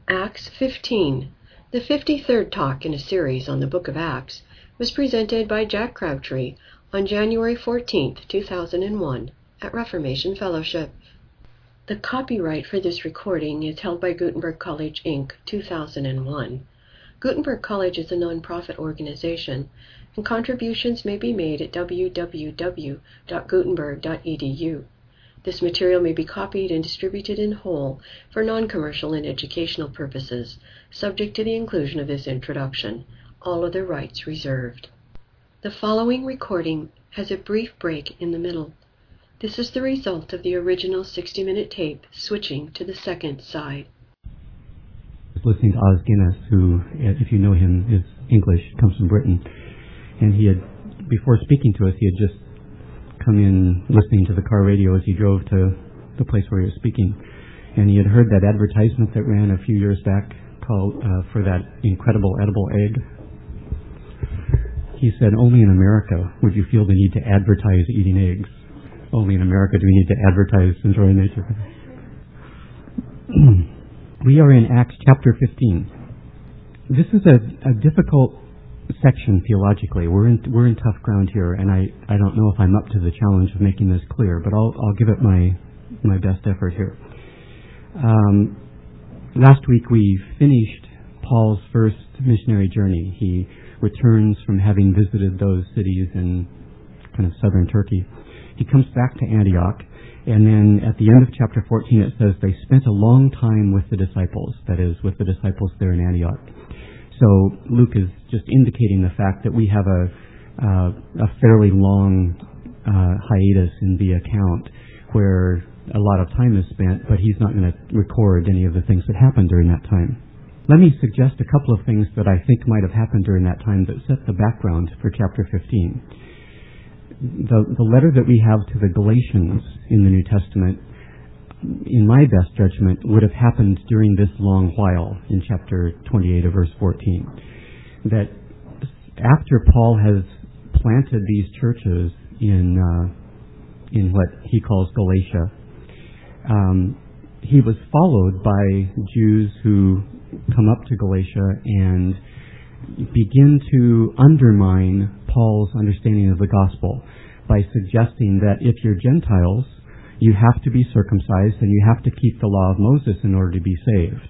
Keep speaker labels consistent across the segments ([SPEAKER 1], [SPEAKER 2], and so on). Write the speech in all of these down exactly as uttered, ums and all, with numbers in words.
[SPEAKER 1] Acts fifteen, the fifty-third talk in a series on the Book of Acts, was presented by Jack Crabtree on January fourteenth, two thousand one, at Reformation Fellowship. The copyright for this recording is held by Gutenberg College, Incorporated, two thousand one. Gutenberg College is a non-profit organization, and contributions may be made at w w w dot gutenberg dot e d u. This material may be copied and distributed in whole for non-commercial and educational purposes, subject to the inclusion of this introduction. All other rights reserved. The following recording has a brief break in the middle. This is the result of the original sixty-minute tape switching to the second side.
[SPEAKER 2] Listening to Os Guinness, who, if you know him, is English, comes from Britain, and he had, before speaking to us, he had just come in listening to the car radio as he drove to the place where he was speaking, and he had heard that advertisement that ran a few years back called uh, for that incredible edible egg. He said, only in America would you feel the need to advertise eating eggs. Only in America do we need to advertise enjoying nature. We are in Acts chapter fifteen. This is a, a difficult section theologically. We're in we're in tough ground here, and I, I don't know if I'm up to the challenge of making this clear, but I'll I'll give it my my best effort here. Um, last week we finished Paul's first missionary journey. He returns from having visited those cities in kind of southern Turkey. He comes back to Antioch, and then at the end of chapter fourteen it says they spent a long time with the disciples, that is, with the disciples there in Antioch. So Luke is just indicating the fact that we have a uh, a fairly long uh, hiatus in the account where a lot of time is spent, but he's not going to record any of the things that happened during that time. Let me suggest a couple of things that I think might have happened during that time that set the background for chapter fifteen. The, the letter that we have to the Galatians in the New Testament, in my best judgment, would have happened during this long while in chapter twenty-eight of verse fourteen. That after Paul has planted these churches in uh, in what he calls Galatia, um, he was followed by Jews who come up to Galatia and begin to undermine Paul's understanding of the gospel by suggesting that if you're Gentiles, you have to be circumcised and you have to keep the law of Moses in order to be saved.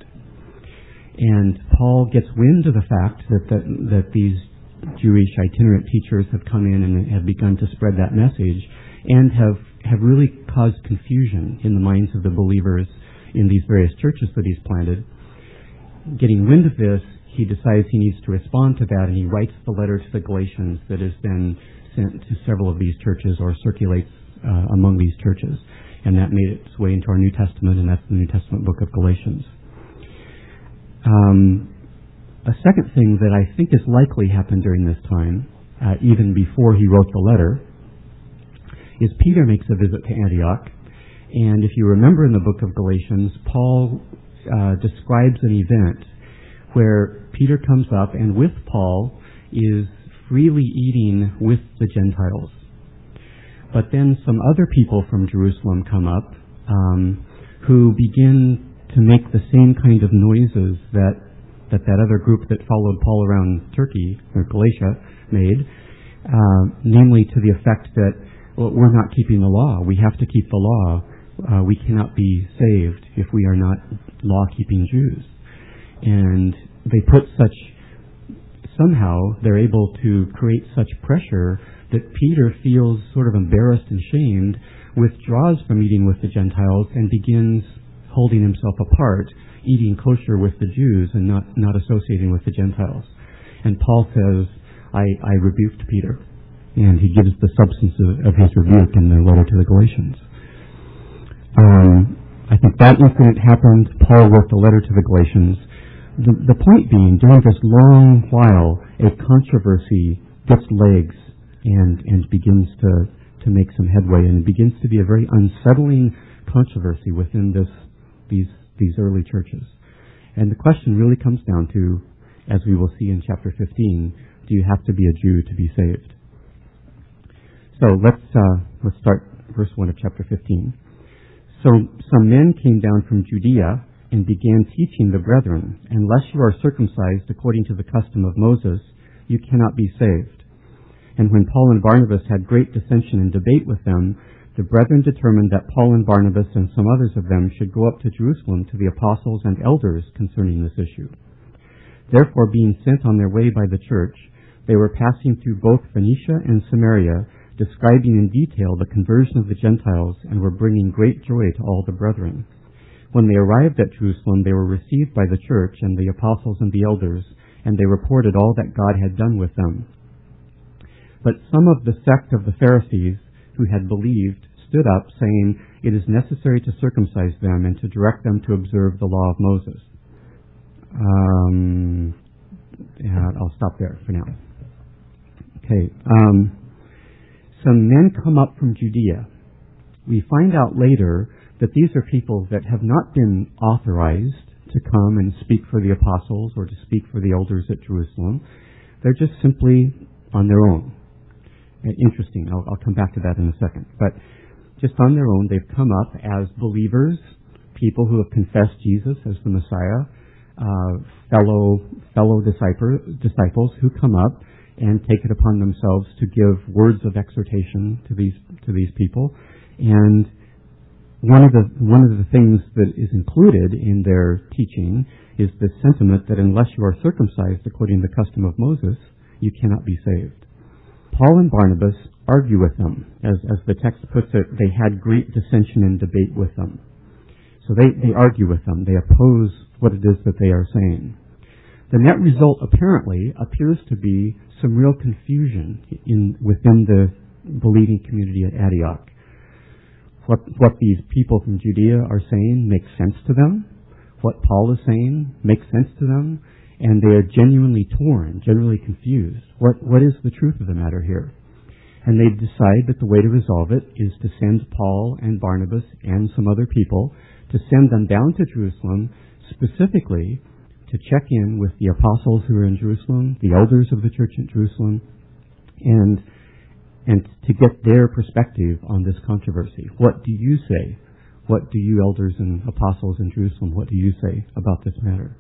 [SPEAKER 2] And Paul gets wind of the fact that, that, that these Jewish itinerant teachers have come in and have begun to spread that message and have, have really caused confusion in the minds of the believers in these various churches that he's planted. Getting wind of this, he decides he needs to respond to that, and he writes the letter to the Galatians that is then sent to several of these churches or circulates uh, among these churches. And that made its way into our New Testament, and that's the New Testament book of Galatians. Um, a second thing that I think is likely happened during this time, uh, even before he wrote the letter, is Peter makes a visit to Antioch. And if you remember in the book of Galatians, Paul uh, describes an event where Peter comes up and with Paul is freely eating with the Gentiles. But then some other people from Jerusalem come up um, who begin to make the same kind of noises that, that that other group that followed Paul around Turkey, or Galatia, made, uh, namely to the effect that, well, we're not keeping the law. We have to keep the law. Uh, we cannot be saved if we are not law-keeping Jews. And they put such, somehow they're able to create such pressure that Peter feels sort of embarrassed and shamed, withdraws from eating with the Gentiles, and begins holding himself apart, eating kosher with the Jews and not, not associating with the Gentiles. And Paul says, I, I rebuked Peter. And he gives the substance of, of his rebuke in the letter to the Galatians. Um, I think that incident happened. Paul wrote the letter to the Galatians. The, the point being, during this long while, a controversy gets legs and, and begins to, to make some headway, and it begins to be a very unsettling controversy within this, these, these early churches. And the question really comes down to, as we will see in chapter fifteen, do you have to be a Jew to be saved? So let's, uh, let's start verse one of chapter fifteen. So some men came down from Judea and began teaching the brethren, unless you are circumcised according to the custom of Moses, you cannot be saved. And when Paul and Barnabas had great dissension and debate with them, the brethren determined that Paul and Barnabas and some others of them should go up to Jerusalem to the apostles and elders concerning this issue. Therefore, being sent on their way by the church, they were passing through both Phoenicia and Samaria, describing in detail the conversion of the Gentiles, and were bringing great joy to all the brethren. When they arrived at Jerusalem, they were received by the church and the apostles and the elders, and they reported all that God had done with them. But some of the sect of the Pharisees who had believed stood up, saying, "It is necessary to circumcise them and to direct them to observe the law of Moses." Um, yeah, I'll stop there for now. Okay. Um, some men come up from Judea. We find out later that these are people that have not been authorized to come and speak for the apostles or to speak for the elders at Jerusalem. They're just simply on their own. Interesting. I'll, I'll come back to that in a second. But just on their own, they've come up as believers, people who have confessed Jesus as the Messiah, uh, fellow fellow disciple, disciples who come up and take it upon themselves to give words of exhortation to these to these people. And one of the one of the things that is included in their teaching is the sentiment that unless you are circumcised according to the custom of Moses, you cannot be saved. Paul and Barnabas argue with them. As, as the text puts it, they had great dissension and debate with them. So they, they argue with them. They oppose what it is that they are saying. The net result, apparently, appears to be some real confusion in within the believing community at Antioch. What, what these people from Judea are saying makes sense to them. What Paul is saying makes sense to them. And they are genuinely torn, generally confused. What what is the truth of the matter here? And they decide that the way to resolve it is to send Paul and Barnabas and some other people, to send them down to Jerusalem specifically to check in with the apostles who are in Jerusalem, the elders of the church in Jerusalem, and and to get their perspective on this controversy. What do you say? What do you elders and apostles in Jerusalem, what do you say about this matter?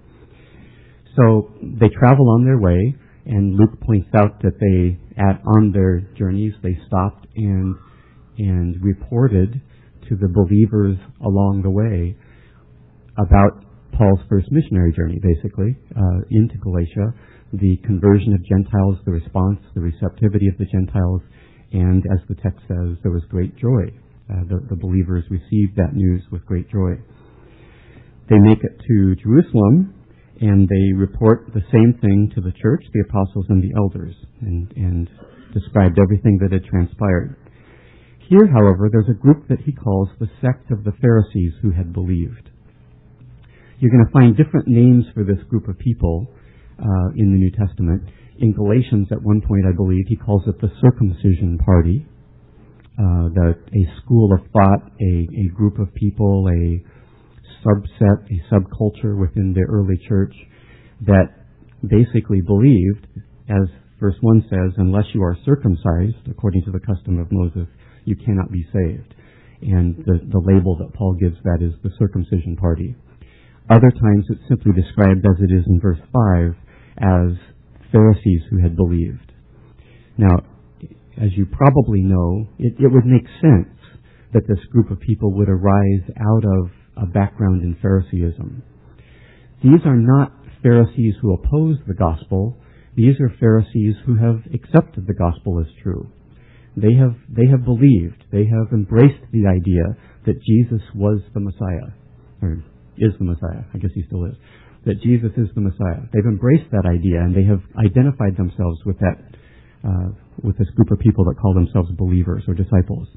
[SPEAKER 2] So they travel on their way, and Luke points out that they, at, on their journeys, they stopped and and reported to the believers along the way about Paul's first missionary journey, basically, uh, into Galatia, the conversion of Gentiles, the response, the receptivity of the Gentiles, and as the text says, there was great joy. Uh, the, the believers received that news with great joy. They make it to Jerusalem, and they report the same thing to the church, the apostles, and the elders, and, and described everything that had transpired. Here, however, there's a group that he calls the sect of the Pharisees who had believed. You're going to find different names for this group of people uh, in the New Testament. In Galatians, at one point, I believe, he calls it the circumcision party, uh, the, a school of thought, a, a group of people, a subset, a subculture within the early church that basically believed, as verse one says, unless you are circumcised according to the custom of Moses, you cannot be saved. And the, the label that Paul gives that is the circumcision party. Other times it's simply described as it is in verse five as Pharisees who had believed. Now, as you probably know, it, it would make sense that this group of people would arise out of a background in Phariseeism. These are not Pharisees who oppose the gospel. These are Pharisees who have accepted the gospel as true. They have they have believed. They have embraced the idea that Jesus was the Messiah, or is the Messiah. I guess he still is. That Jesus is the Messiah. They've embraced that idea, and they have identified themselves with that, uh, with this group of people that call themselves believers or disciples.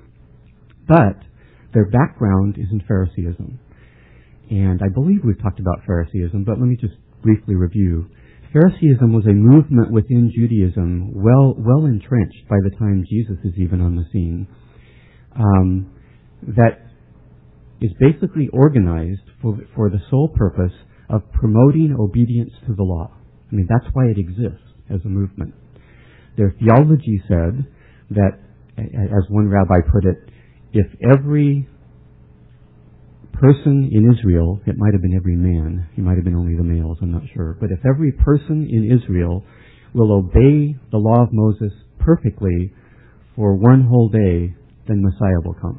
[SPEAKER 2] But their background is in Phariseeism. And I believe we've talked about Phariseeism, but let me just briefly review. Phariseeism was a movement within Judaism well well entrenched by the time Jesus is even on the scene, um, that is basically organized for, for the sole purpose of promoting obedience to the law. I mean, that's why it exists as a movement. Their theology said that, as one rabbi put it, if every person in Israel, it might have been every man, it might have been only the males, I'm not sure, but if every person in Israel will obey the law of Moses perfectly for one whole day, then Messiah will come.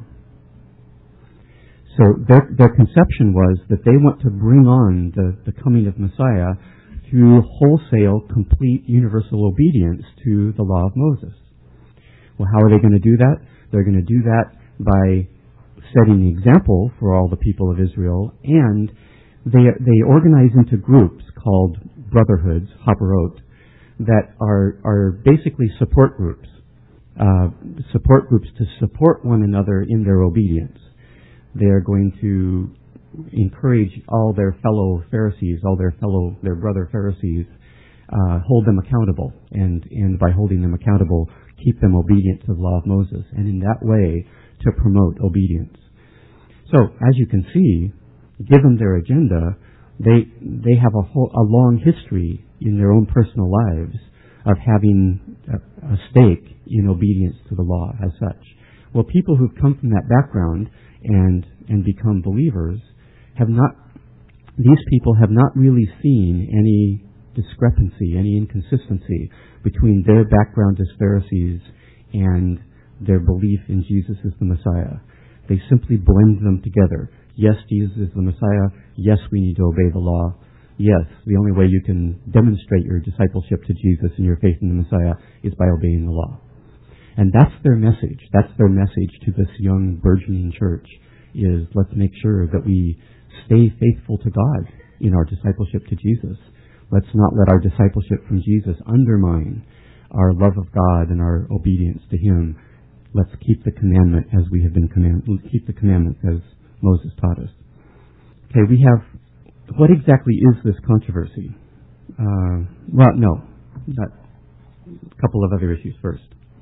[SPEAKER 2] So their, their conception was that they want to bring on the, the coming of Messiah through wholesale, complete, universal obedience to the law of Moses. Well, how are they going to do that? They're going to do that by setting the example for all the people of Israel, and they they organize into groups called brotherhoods, habarot, that are are basically support groups, uh, support groups to support one another in their obedience. They are going to encourage all their fellow Pharisees, all their fellow, their brother Pharisees, uh, hold them accountable, and, and by holding them accountable, keep them obedient to the law of Moses, and in that way to promote obedience. So, as you can see, given their agenda, they they have a whole a long history in their own personal lives of having a, a stake in obedience to the law as such. Well, people who've come from that background and and become believers have not, these people have not really seen any discrepancy, any inconsistency between their background as Pharisees and their belief in Jesus as the Messiah. They simply blend them together. Yes, Jesus is the Messiah. Yes, we need to obey the law. Yes, the only way you can demonstrate your discipleship to Jesus and your faith in the Messiah is by obeying the law. And that's their message. That's their message to this young burgeoning church, is let's make sure that we stay faithful to God in our discipleship to Jesus. Let's not let our discipleship from Jesus undermine our love of God and our obedience to Him. Let's keep the commandment as we have been commanded. Keep the commandments as Moses taught us. Okay, we have, what exactly is this controversy? Uh, well, no, not, a couple of other issues first.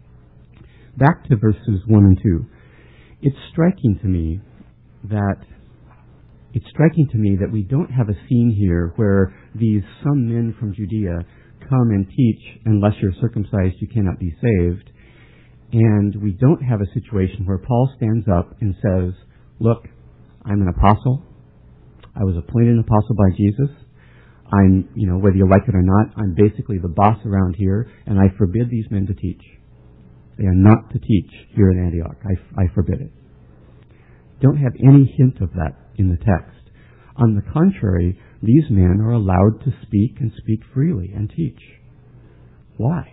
[SPEAKER 2] Back to verses one and two. It's striking to me that it's striking to me that we don't have a scene here where these some men from Judea come and teach, unless you're circumcised, you cannot be saved. And we don't have a situation where Paul stands up and says, look, I'm an apostle. I was appointed an apostle by Jesus. I'm, you know, whether you like it or not, I'm basically the boss around here, and I forbid these men to teach. They are not to teach here in Antioch. I, I forbid it. Don't have any hint of that in the text. On the contrary, these men are allowed to speak and speak freely and teach. Why?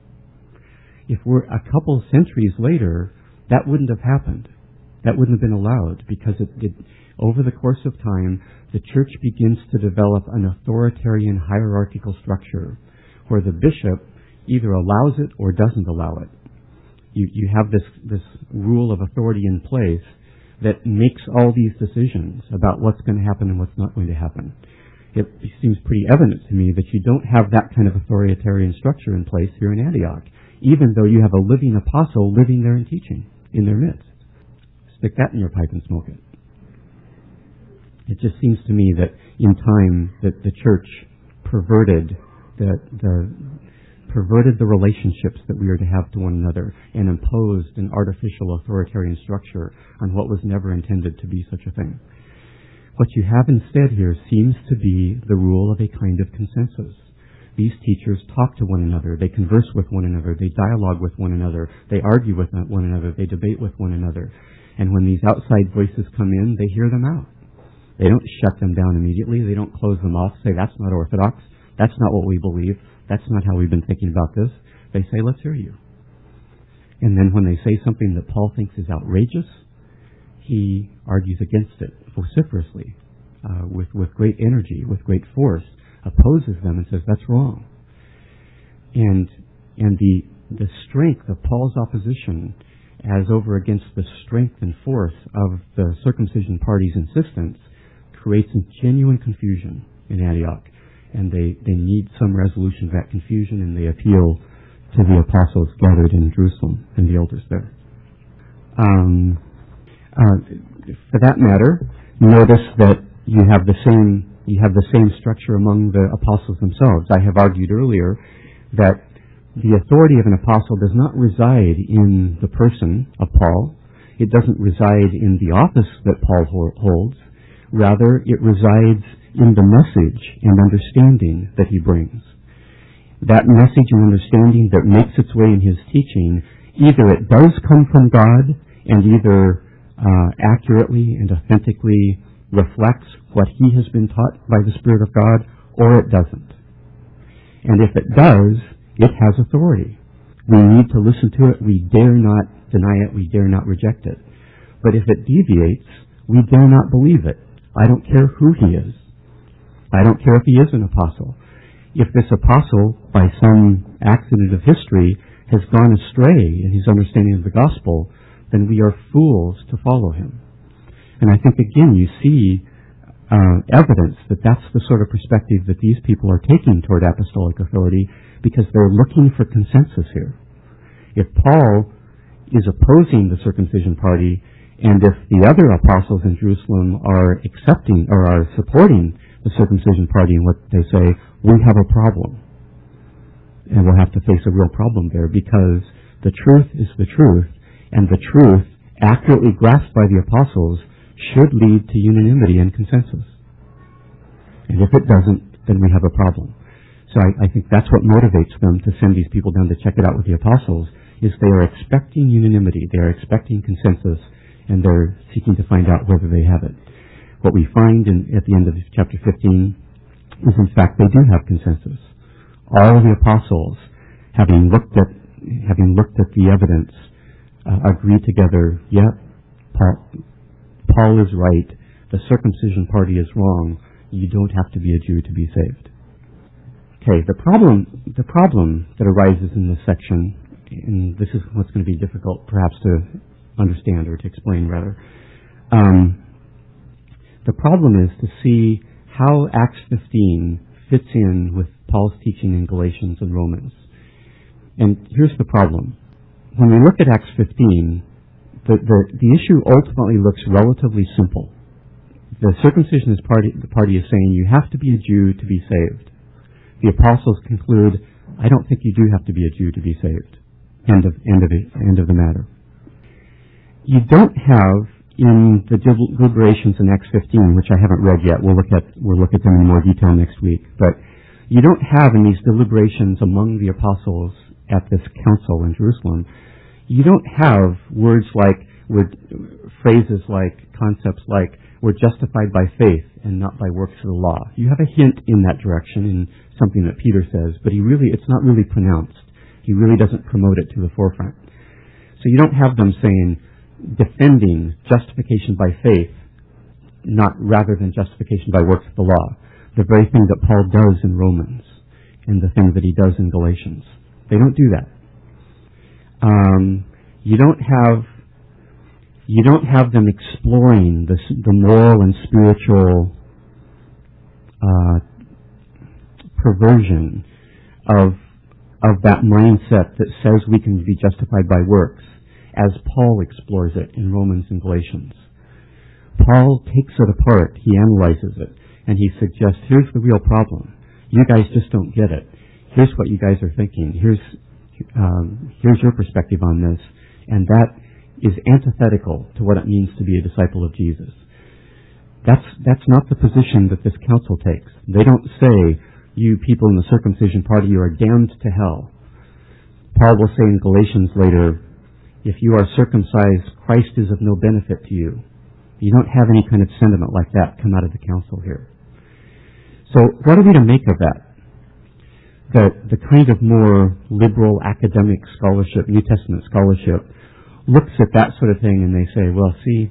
[SPEAKER 2] If we're a couple centuries later, that wouldn't have happened. That wouldn't have been allowed, because it, it, over the course of time, the church begins to develop an authoritarian hierarchical structure where the bishop either allows it or doesn't allow it. You, you have this, this rule of authority in place that makes all these decisions about what's going to happen and what's not going to happen. It seems pretty evident to me that you don't have that kind of authoritarian structure in place here in Antioch, even though you have a living apostle living there and teaching in their midst. Stick that in your pipe and smoke it. It just seems to me that in time that the church perverted the, the perverted the relationships that we are to have to one another and imposed an artificial authoritarian structure on what was never intended to be such a thing. What you have instead here seems to be the rule of a kind of consensus. These teachers talk to one another, they converse with one another, they dialogue with one another, they argue with one another, they debate with one another. And when these outside voices come in, they hear them out. They don't shut them down immediately, they don't close them off, say that's not orthodox, that's not what we believe, that's not how we've been thinking about this. They say, let's hear you. And then when they say something that Paul thinks is outrageous, he argues against it vociferously, uh, with, with great energy, with great force, opposes them and says, that's wrong. And and the the strength of Paul's opposition as over against the strength and force of the circumcision party's insistence creates a genuine confusion in Antioch. And they, they need some resolution of that confusion, and they appeal to the apostles gathered in Jerusalem and the elders there. Um, uh, for that matter, notice that you have the same you have the same structure among the apostles themselves. I have argued earlier that the authority of an apostle does not reside in the person of Paul. It doesn't reside in the office that Paul holds. Rather, it resides in the message and understanding that he brings. That message and understanding that makes its way in his teaching, either it does come from God and either uh, accurately and authentically reflects what he has been taught by the Spirit of God, or it doesn't. And if it does, it has authority. We need to listen to it. We dare not deny it. We dare not reject it. But if it deviates, we dare not believe it. I don't care who he is. I don't care if he is an apostle. If this apostle, by some accident of history, has gone astray in his understanding of the gospel, then we are fools to follow him. And I think, again, you see uh, evidence that that's the sort of perspective that these people are taking toward apostolic authority, because they're looking for consensus here. If Paul is opposing the circumcision party, and if the other apostles in Jerusalem are accepting or are supporting the circumcision party and what they say, we have a problem. And we'll have to face a real problem there, because the truth is the truth, and the truth, accurately grasped by the apostles, should lead to unanimity and consensus. And if it doesn't, then we have a problem. So I, I think that's what motivates them to send these people down to check it out with the apostles, is they are expecting unanimity, they are expecting consensus, and they're seeking to find out whether they have it. What we find in, at the end of chapter fifteen is, in fact, they do have consensus. All the apostles, having looked at having looked at the evidence, uh, agree together, yeah, Paul, Paul is right, the circumcision party is wrong, you don't have to be a Jew to be saved. Okay, the problem, the problem that arises in this section, and this is what's going to be difficult perhaps to understand or to explain rather, um, the problem is to see how Acts fifteen fits in with Paul's teaching in Galatians and Romans. And here's the problem. When we look at Acts fifteen, the, the, the issue ultimately looks relatively simple. The circumcisionist party, the party is saying you have to be a Jew to be saved. The apostles conclude, I don't think you do have to be a Jew to be saved. End of, end of, it, end of the matter. You don't have in the deliberations in Acts fifteen, which I haven't read yet, we'll look at, we'll look at them in more detail next week, but you don't have in these deliberations among the apostles at this council in Jerusalem, you don't have words like, word, phrases like, concepts like, we're justified by faith and not by works of the law. You have a hint in that direction in something that Peter says, but he really, it's not really pronounced. He really doesn't promote it to the forefront. So you don't have them saying, defending justification by faith, not rather than justification by works of the law. The very thing that Paul does in Romans and the thing that he does in Galatians. They don't do that. Um, you don't have you don't have them exploring the, the moral and spiritual uh, perversion of of that mindset that says we can be justified by works, as Paul explores it in Romans and Galatians. Paul takes it apart, he analyzes it, and he suggests, here's the real problem. You guys just don't get it. Here's what you guys are thinking. Here's um, here's your perspective on this. And that is antithetical to what it means to be a disciple of Jesus. That's that's not the position that this council takes. They don't say, you people in the circumcision party, you are damned to hell. Paul will say in Galatians later, if you are circumcised, Christ is of no benefit to you. You don't have any kind of sentiment like that come out of the council here. So what are we to make of that? The, the kind of more liberal academic scholarship, New Testament scholarship, looks at that sort of thing and they say, well, see,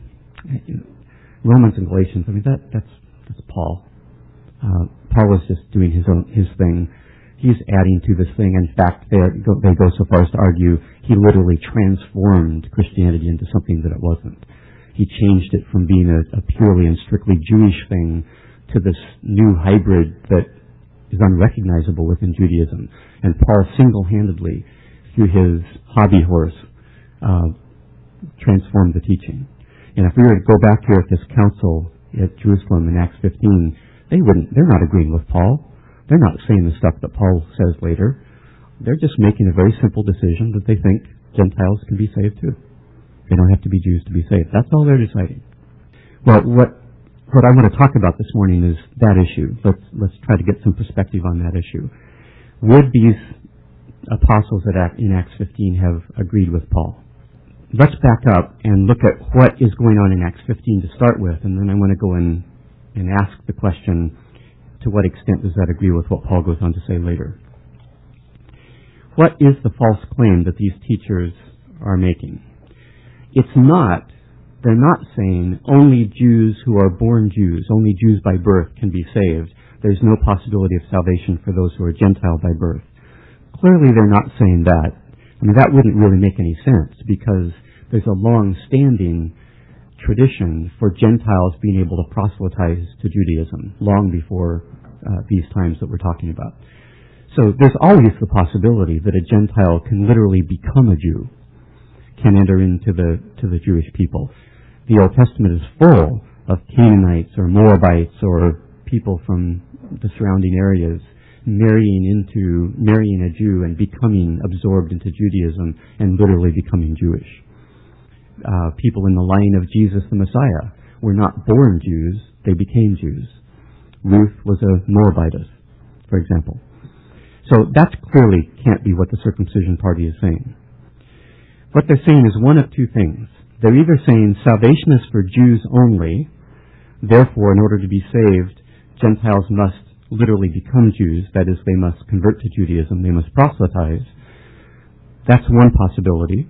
[SPEAKER 2] Romans and Galatians, I mean, that, that's, that's Paul. Uh, Paul is just doing his own, his thing. He's adding to this thing. In fact, they, go, they go so far as to argue he literally transformed Christianity into something that it wasn't. He changed it from being a, a purely and strictly Jewish thing to this new hybrid that is unrecognizable within Judaism. And Paul single-handedly, through his hobby horse, uh, transformed the teaching. And if we were to go back here at this council at Jerusalem in Acts fifteen, they wouldn't, they're not agreeing with Paul. They're not saying the stuff that Paul says later. They're just making a very simple decision that they think Gentiles can be saved too. They don't have to be Jews to be saved. That's all they're deciding. Well, what what I want to talk about this morning is that issue. Let's, let's try to get some perspective on that issue. Would these apostles at Act, in Acts fifteen have agreed with Paul? Let's back up and look at what is going on in Acts fifteen to start with, and then I want to go in and ask the question, to what extent does that agree with what Paul goes on to say later? What is the false claim that these teachers are making? It's not, they're not saying only Jews who are born Jews, only Jews by birth can be saved. There's no possibility of salvation for those who are Gentile by birth. Clearly they're not saying that. I mean, that wouldn't really make any sense, because there's a long-standing tradition for Gentiles being able to proselytize to Judaism long before uh, these times that we're talking about. So there's always the possibility that a Gentile can literally become a Jew, can enter into the to the Jewish people. The Old Testament is full of Canaanites or Moabites or people from the surrounding areas marrying into marrying a Jew and becoming absorbed into Judaism and literally becoming Jewish. Uh, people in the line of Jesus the Messiah were not born Jews, they became Jews. Ruth was a Moabitess, for example. So that clearly can't be what the circumcision party is saying. What they're saying is one of two things. They're either saying salvation is for Jews only, therefore in order to be saved, Gentiles must literally become Jews, that is, they must convert to Judaism, they must proselytize. That's one possibility.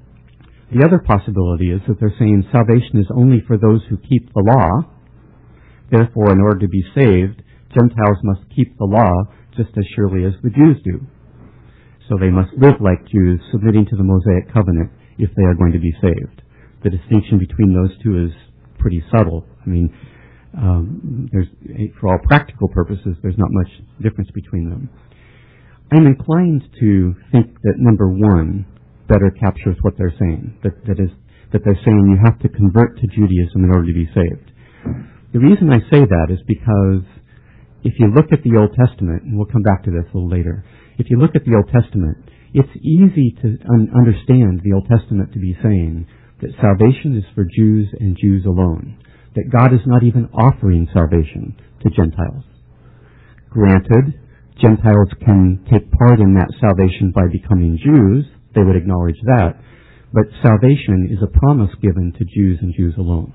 [SPEAKER 2] The other possibility is that they're saying salvation is only for those who keep the law, therefore in order to be saved, Gentiles must keep the law just as surely as the Jews do. So they must live like Jews, submitting to the Mosaic covenant if they are going to be saved. The distinction between those two is pretty subtle. I mean, um, there's, for all practical purposes, there's not much difference between them. I'm inclined to think that number one better captures what they're saying. That, that is, that they're saying you have to convert to Judaism in order to be saved. The reason I say that is because if you look at the Old Testament, and we'll come back to this a little later, if you look at the Old Testament, it's easy to un- understand the Old Testament to be saying that salvation is for Jews and Jews alone, that God is not even offering salvation to Gentiles. Granted, Gentiles can take part in that salvation by becoming Jews, they would acknowledge that, but salvation is a promise given to Jews and Jews alone.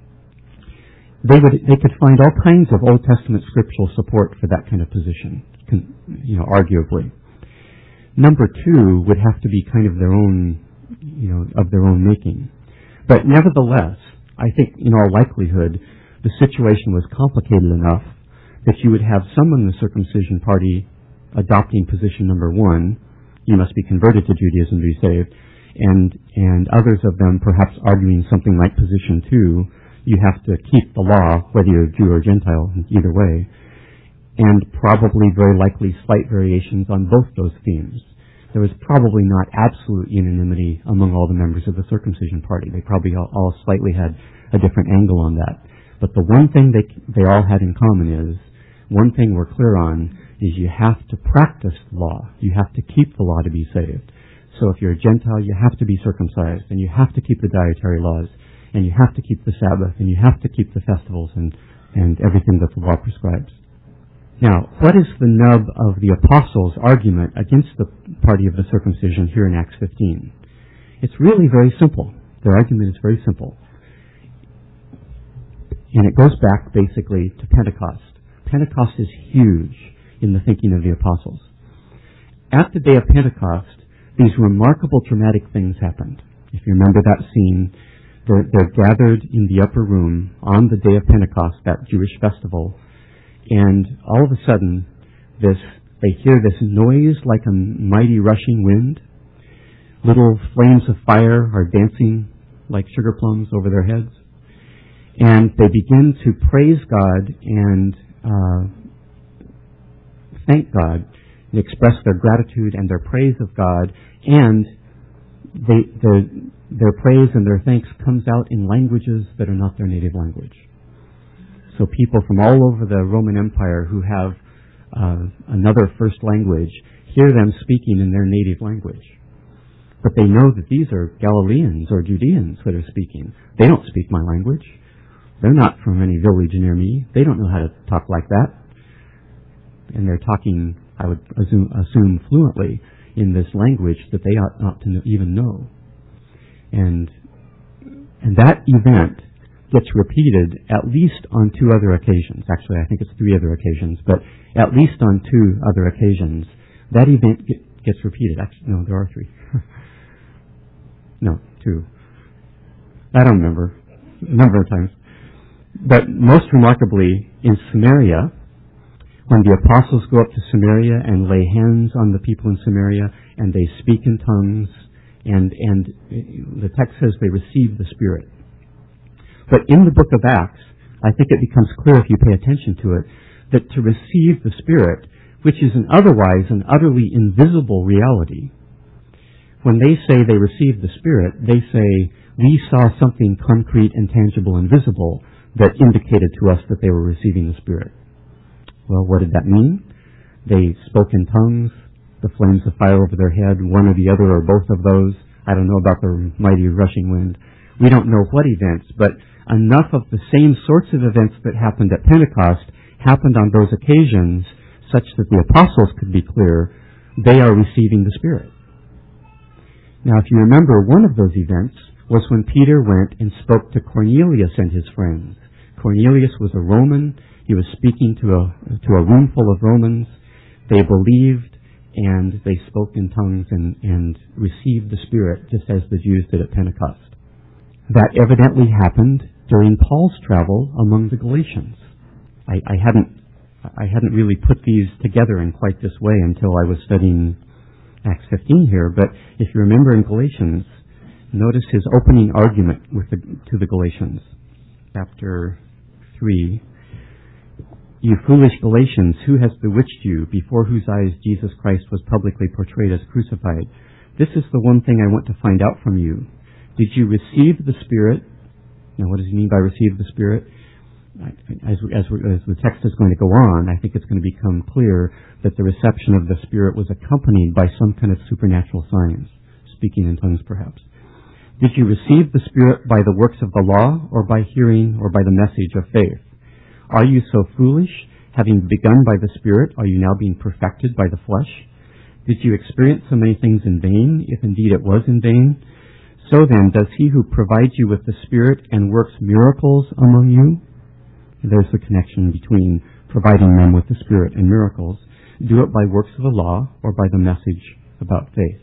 [SPEAKER 2] They would, they could find all kinds of Old Testament scriptural support for that kind of position, you know, arguably. Number two would have to be kind of their own, you know, of their own making. But nevertheless, I think in all likelihood, the situation was complicated enough that you would have someone in the circumcision party adopting position number one, you must be converted to Judaism to be saved, and, and others of them perhaps arguing something like position two, you have to keep the law, whether you're Jew or Gentile, either way, and probably very likely slight variations on both those themes. There was probably not absolute unanimity among all the members of the circumcision party. They probably all, all slightly had a different angle on that. But the one thing they, they all had in common is, one thing we're clear on, is you have to practice the law. You have to keep the law to be saved. So if you're a Gentile, you have to be circumcised, and you have to keep the dietary laws, and you have to keep the Sabbath, and you have to keep the festivals and, and everything that the law prescribes. Now, what is the nub of the apostles' argument against the party of the circumcision here in Acts fifteen? It's really very simple. Their argument is very simple. And it goes back basically to Pentecost. Pentecost is huge in the thinking of the apostles. At the day of Pentecost, these remarkable dramatic things happened. If you remember that scene, they're, they're gathered in the upper room on the day of Pentecost, that Jewish festival, and all of a sudden, this they hear this noise like a mighty rushing wind. Little flames of fire are dancing like sugar plums over their heads. And they begin to praise God and uh, thank God and express their gratitude and their praise of God. And they, their, their praise and their thanks comes out in languages that are not their native language. So people from all over the Roman Empire who have uh, another first language hear them speaking in their native language. But they know that these are Galileans or Judeans that are speaking. They don't speak my language. They're not from any village near me. They don't know how to talk like that. And they're talking, I would assume, assume fluently in this language that they ought not to know, even know. And and that event gets repeated at least on two other occasions. Actually, I think it's three other occasions, but at least on two other occasions, that event get, gets repeated. Actually, no, there are three. no, two. I don't remember. A number of times. But most remarkably, in Samaria, when the apostles go up to Samaria and lay hands on the people in Samaria, and they speak in tongues, and, and the text says they receive the Spirit. But in the book of Acts, I think it becomes clear if you pay attention to it, that to receive the Spirit, which is an otherwise an utterly invisible reality, when they say they received the Spirit, they say, we saw something concrete and tangible and visible that indicated to us that they were receiving the Spirit. Well, what did that mean? They spoke in tongues, the flames of fire over their head, one or the other or both of those. I don't know about the mighty rushing wind. We don't know what events, but enough of the same sorts of events that happened at Pentecost happened on those occasions such that the apostles could be clear they are receiving the Spirit. Now, if you remember, one of those events was when Peter went and spoke to Cornelius and his friends. Cornelius was a Roman. He was speaking to a, to a room full of Romans. They believed, and they spoke in tongues and, and received the Spirit, just as the Jews did at Pentecost. That evidently happened during Paul's travel among the Galatians. I, I hadn't I hadn't really put these together in quite this way until I was studying Acts fifteen here, but if you remember in Galatians, notice his opening argument with the, to the Galatians, chapter three. You foolish Galatians, who has bewitched you, before whose eyes Jesus Christ was publicly portrayed as crucified? This is the one thing I want to find out from you. Did you receive the Spirit? Now, what does he mean by receive the Spirit? As, as, as the text is going to go on, I think it's going to become clear that the reception of the Spirit was accompanied by some kind of supernatural signs, speaking in tongues perhaps. Did you receive the Spirit by the works of the law, or by hearing, or by the message of faith? Are you so foolish? Having begun by the Spirit, are you now being perfected by the flesh? Did you experience so many things in vain, if indeed it was in vain? So then, does he who provides you with the Spirit and works miracles among you? There's the connection between providing them with the Spirit and miracles. Do it by works of the law or by the message about faith.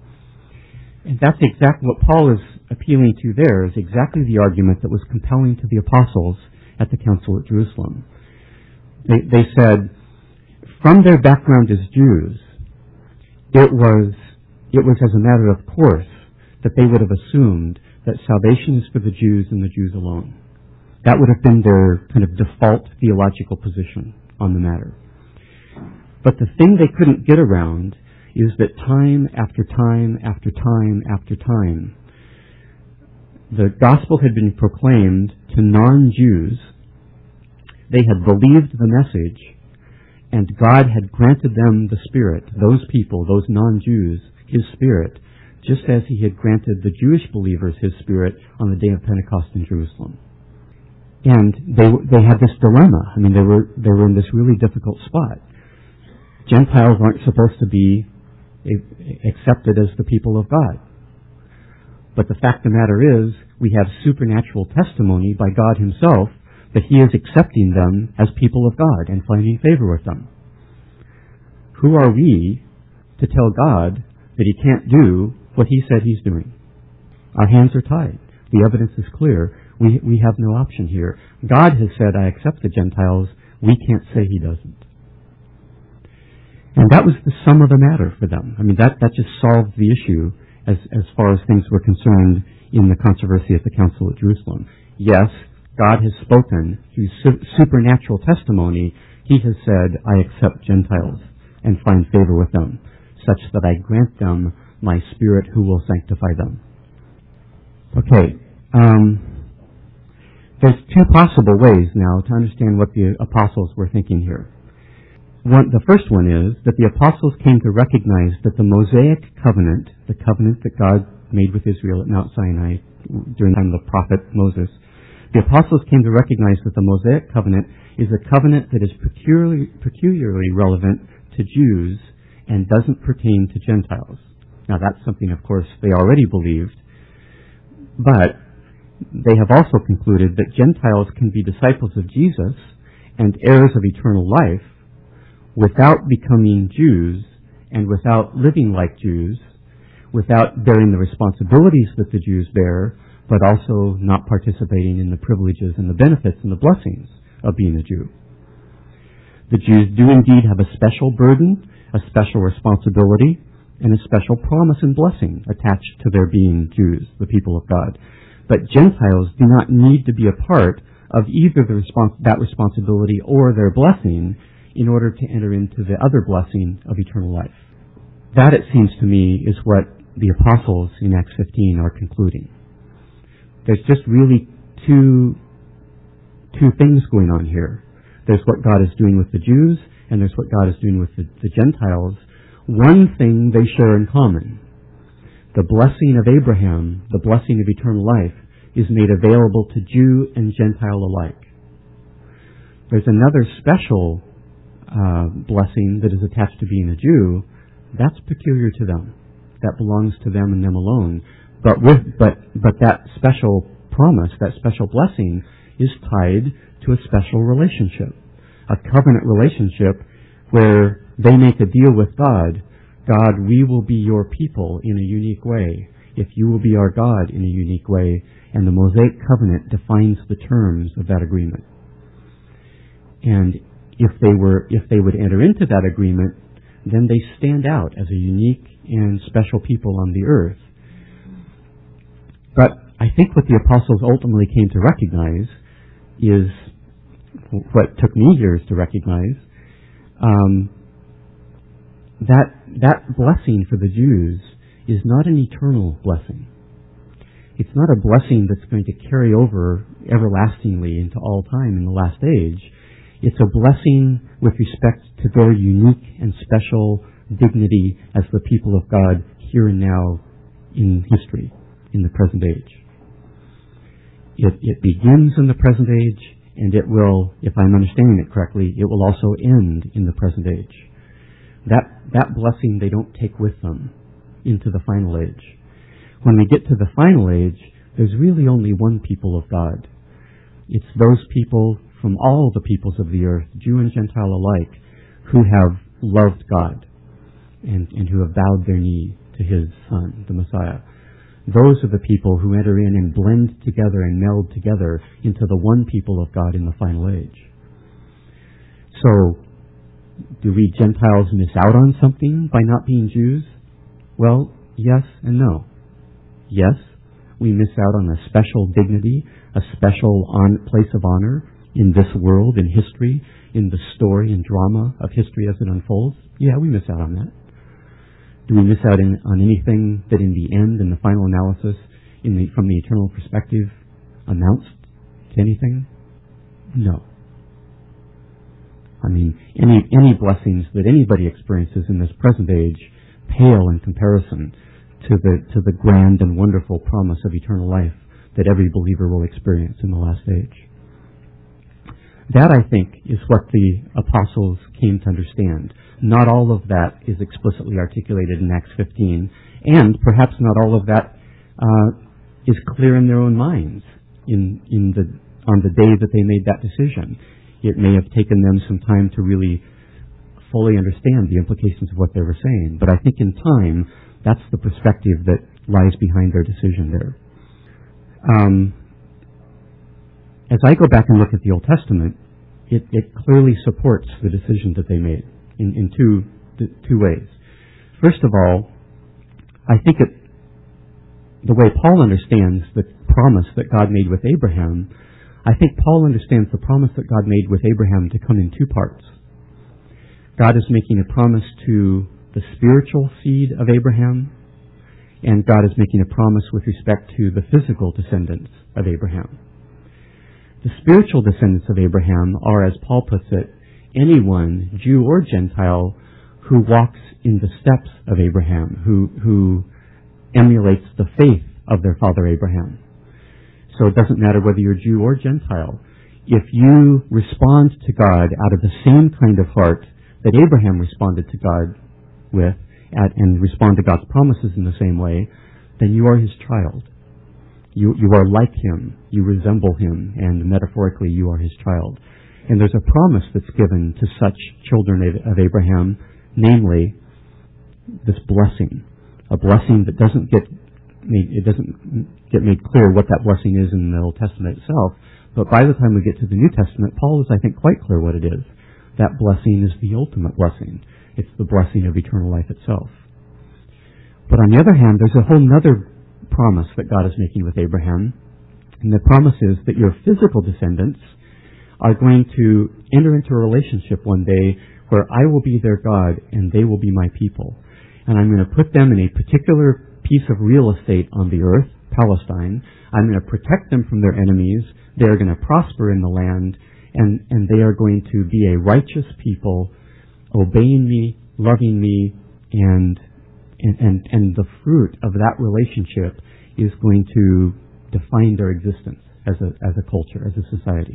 [SPEAKER 2] And that's exactly what Paul is appealing to there, is exactly the argument that was compelling to the apostles at the council at Jerusalem. They, they said, from their background as Jews, it was, it was as a matter of course that they would have assumed that salvation is for the Jews and the Jews alone. That would have been their kind of default theological position on the matter. But the thing they couldn't get around is that time after time after time after time, the gospel had been proclaimed to non-Jews. They had believed the message, and God had granted them the Spirit, those people, those non-Jews, His Spirit, just as He had granted the Jewish believers His Spirit on the day of Pentecost in Jerusalem. And they they had this dilemma. I mean, they were they were in this really difficult spot. Gentiles aren't supposed to be accepted as the people of God. But the fact of the matter is, we have supernatural testimony by God Himself that He is accepting them as people of God and finding favor with them. Who are we to tell God that He can't do what He said He's doing? Our hands are tied. The evidence is clear. We we have no option here. God has said, I accept the Gentiles. We can't say He doesn't. And that was the sum of the matter for them. I mean, that, that just solved the issue as, as far as things were concerned in the controversy at the Council at Jerusalem. Yes, God has spoken through su- supernatural testimony. He has said, I accept Gentiles and find favor with them, such that I grant them my Spirit who will sanctify them. Okay, um, there's two possible ways now to understand what the apostles were thinking here. One, the first one is that the apostles came to recognize that the Mosaic covenant, the covenant that God made with Israel at Mount Sinai during the time of the prophet Moses, The apostles came to recognize that the Mosaic covenant is a covenant that is peculiarly, peculiarly relevant to Jews and doesn't pertain to Gentiles. Now that's something, of course, they already believed, but they have also concluded that Gentiles can be disciples of Jesus and heirs of eternal life without becoming Jews and without living like Jews, without bearing the responsibilities that the Jews bear, but also not participating in the privileges and the benefits and the blessings of being a Jew. The Jews do indeed have a special burden, a special responsibility, and a special promise and blessing attached to their being Jews, the people of God. But Gentiles do not need to be a part of either the respons- that responsibility or their blessing in order to enter into the other blessing of eternal life. That, it seems to me, is what the apostles in Acts fifteen are concluding. There's just really two, two things going on here. There's what God is doing with the Jews, and there's what God is doing with the, the Gentiles. One thing they share in common. The blessing of Abraham, the blessing of eternal life, is made available to Jew and Gentile alike. There's another special uh, blessing that is attached to being a Jew. That's peculiar to them. That belongs to them and them alone. But with but but that special promise, that special blessing, is tied to a special relationship, a covenant relationship where they make a deal with God. God, we will be your people in a unique way, if you will be our God in a unique way, and the Mosaic covenant defines the terms of that agreement. And if they were if they would enter into that agreement, then they stand out as a unique and special people on the earth. But I think what the apostles ultimately came to recognize is what took me years to recognize, um, that that blessing for the Jews is not an eternal blessing. It's not a blessing that's going to carry over everlastingly into all time in the last age. It's a blessing with respect to their unique and special dignity as the people of God here and now in history, in the present age. It, it begins in the present age, and it will, if I'm understanding it correctly, it will also end in the present age. That, that blessing they don't take with them into the final age. When we get to the final age, there's really only one people of God. It's those people from all the peoples of the earth, Jew and Gentile alike, who have loved God and, and who have bowed their knee to His Son, the Messiah. Those are the people who enter in and blend together and meld together into the one people of God in the final age. So, do we Gentiles miss out on something by not being Jews? Well, yes and no. Yes, we miss out on a special dignity, a special on, place of honor in this world, in history, in the story and drama of history as it unfolds. Yeah, we miss out on that. Do we miss out in, on anything that in the end, in the final analysis, in the, from the eternal perspective, amounts to anything? No. I mean, any, any blessings that anybody experiences in this present age pale in comparison to the, to the grand and wonderful promise of eternal life that every believer will experience in the last age. That, I think, is what the apostles came to understand. Not all of that is explicitly articulated in Acts fifteen, and perhaps not all of that uh, is clear in their own minds in, in the, on the day that they made that decision. It may have taken them some time to really fully understand the implications of what they were saying, but I think in time, that's the perspective that lies behind their decision there. Um, as I go back and look at the Old Testament, it, it clearly supports the decision that they made in, in two, two ways. First of all, I think it, the way Paul understands the promise that God made with Abraham, I think Paul understands the promise that God made with Abraham to come in two parts. God is making a promise to the spiritual seed of Abraham, and God is making a promise with respect to the physical descendants of Abraham. The spiritual descendants of Abraham are, as Paul puts it, anyone, Jew or Gentile, who walks in the steps of Abraham, who, who emulates the faith of their father Abraham. So it doesn't matter whether you're Jew or Gentile. If you respond to God out of the same kind of heart that Abraham responded to God with, at, and respond to God's promises in the same way, then you are his child. You, you are like him. You resemble him, and metaphorically you are his child. And there's a promise that's given to such children of Abraham, namely this blessing, a blessing that doesn't get made, it doesn't get made clear what that blessing is in the Old Testament itself, but by the time we get to the New Testament, Paul is, I think, quite clear what it is. That blessing is the ultimate blessing. It's the blessing of eternal life itself. But on the other hand, there's a whole other promise that God is making with Abraham, and the promise is that your physical descendants are going to enter into a relationship one day where I will be their God and they will be my people. And I'm going to put them in a particular piece of real estate on the earth, Palestine. I'm going to protect them from their enemies. They are going to prosper in the land, and, and they are going to be a righteous people, obeying me, loving me, and, and, and, and the fruit of that relationship is going to define their existence as a, as a culture, as a society.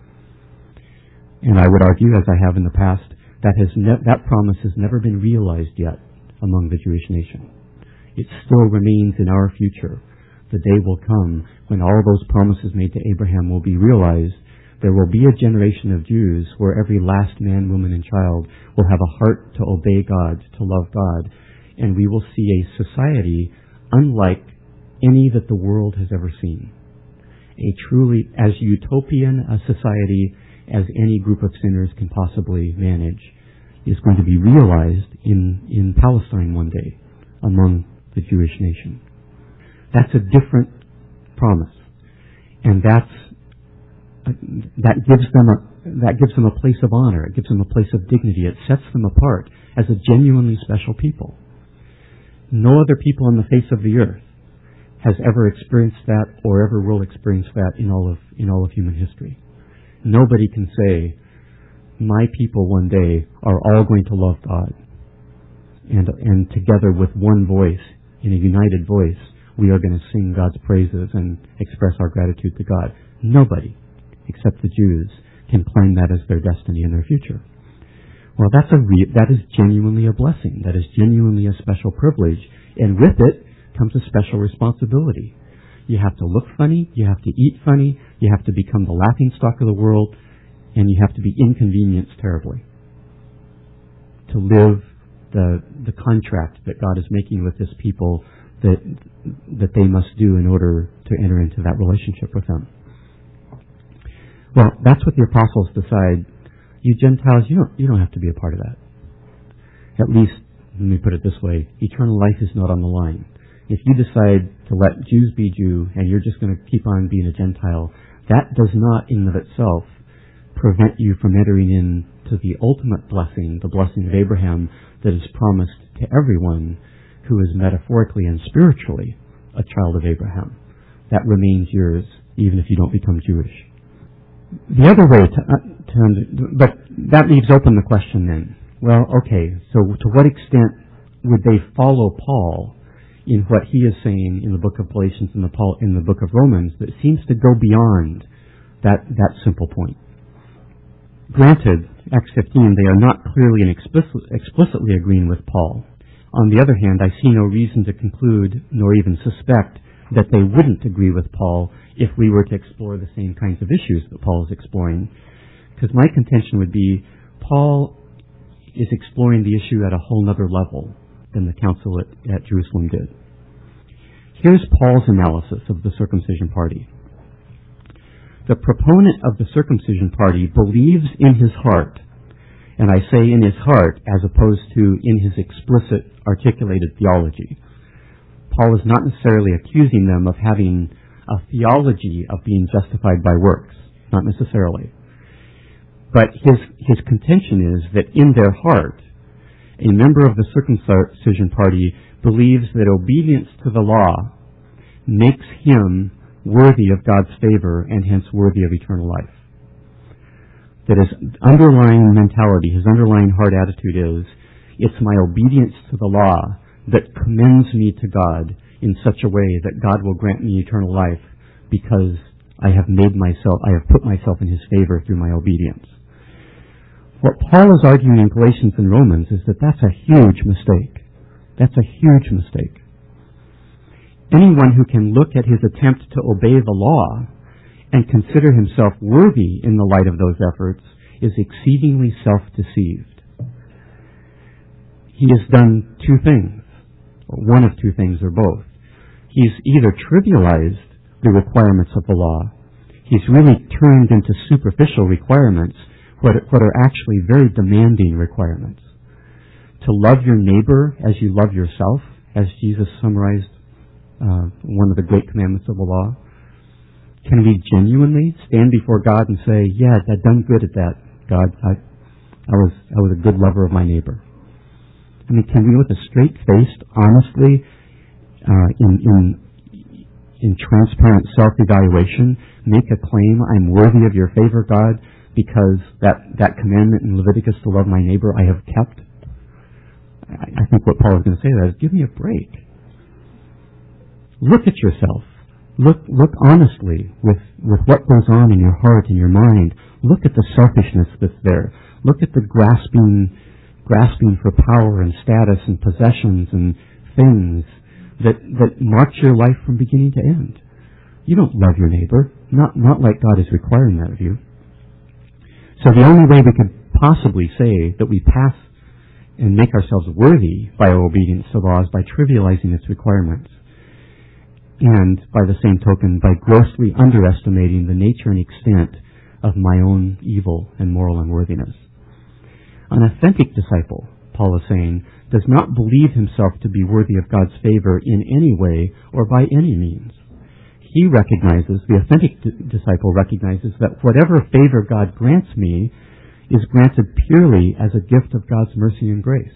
[SPEAKER 2] And I would argue, as I have in the past, that has ne- that promise has never been realized yet among the Jewish nation. It still remains in our future. The day will come when all those promises made to Abraham will be realized. There will be a generation of Jews where every last man, woman, and child will have a heart to obey God, to love God, and we will see a society unlike any that the world has ever seen. A truly as utopian a society as any group of sinners can possibly manage is going to be realized in, in Palestine one day among the Jewish nation. That's a different promise. And that's, uh, that gives them a, that gives them a place of honor. It gives them a place of dignity. It sets them apart as a genuinely special people. No other people on the face of the earth has ever experienced that or ever will experience that in all of, in all of human history. Nobody can say, my people one day are all going to love God. And, and together with one voice, in a united voice, we are going to sing God's praises and express our gratitude to God. Nobody, except the Jews, can claim that as their destiny and their future. Well, that's a re- that is genuinely a blessing. That is genuinely a special privilege. And with it comes a special responsibility. You have to look funny, you have to eat funny, you have to become the laughingstock of the world, and you have to be inconvenienced terribly to live the the contract that God is making with His people that that they must do in order to enter into that relationship with Him. Well, that's what the apostles decide. You Gentiles, you don't you don't have to be a part of that. At least, let me put it this way: eternal life is not on the line. If you decide to let Jews be Jew and you're just going to keep on being a Gentile, that does not in and of itself prevent you from entering into the ultimate blessing, the blessing of Abraham that is promised to everyone who is metaphorically and spiritually a child of Abraham. That remains yours even if you don't become Jewish. The other way to, uh, to but that leaves open the question then. Well, okay, so to what extent would they follow Paul in what he is saying in the book of Galatians and the Paul in the book of Romans that seems to go beyond that that simple point? Granted, Acts fifteen, they are not clearly and explicit, explicitly agreeing with Paul. On the other hand, I see no reason to conclude, nor even suspect, that they wouldn't agree with Paul if we were to explore the same kinds of issues that Paul is exploring. Because my contention would be, Paul is exploring the issue at a whole other level than the council at, at Jerusalem did. Here's Paul's analysis of the circumcision party. The proponent of the circumcision party believes in his heart, and I say in his heart as opposed to in his explicit articulated theology. Paul is not necessarily accusing them of having a theology of being justified by works, not necessarily. But his, his contention is that in their heart, a member of the circumcision party believes that obedience to the law makes him worthy of God's favor and hence worthy of eternal life. That his underlying mentality, his underlying heart attitude is, it's my obedience to the law that commends me to God in such a way that God will grant me eternal life because I have made myself, I have put myself in his favor through my obedience. What Paul is arguing in Galatians and Romans is that that's a huge mistake. That's a huge mistake. Anyone who can look at his attempt to obey the law and consider himself worthy in the light of those efforts is exceedingly self-deceived. He has done two things, or one of two things, or both. He's either trivialized the requirements of the law, he's really turned into superficial requirements what, what are actually very demanding requirements. To love your neighbor as you love yourself, as Jesus summarized uh, one of the great commandments of the law. Can we genuinely stand before God and say, yeah, I've done good at that, God. I, I was I was a good lover of my neighbor. I mean, can we, with a straight face, honestly, uh, in in in transparent self-evaluation, make a claim, I'm worthy of your favor, God, because that, that commandment in Leviticus to love my neighbor I have kept? I, I think what Paul is going to say to that is, give me a break. Look at yourself. Look, look honestly with, with what goes on in your heart and your mind. Look at the selfishness that's there. Look at the grasping, grasping for power and status and possessions and things that, that marks your life from beginning to end. You don't love your neighbor, not, not like God is requiring that of you. So the only way we could possibly say that we pass and make ourselves worthy by our obedience to law is by trivializing its requirements. And by the same token, by grossly underestimating the nature and extent of my own evil and moral unworthiness. An authentic disciple, Paul is saying, does not believe himself to be worthy of God's favor in any way or by any means. He recognizes, the authentic d- disciple recognizes that whatever favor God grants me is granted purely as a gift of God's mercy and grace.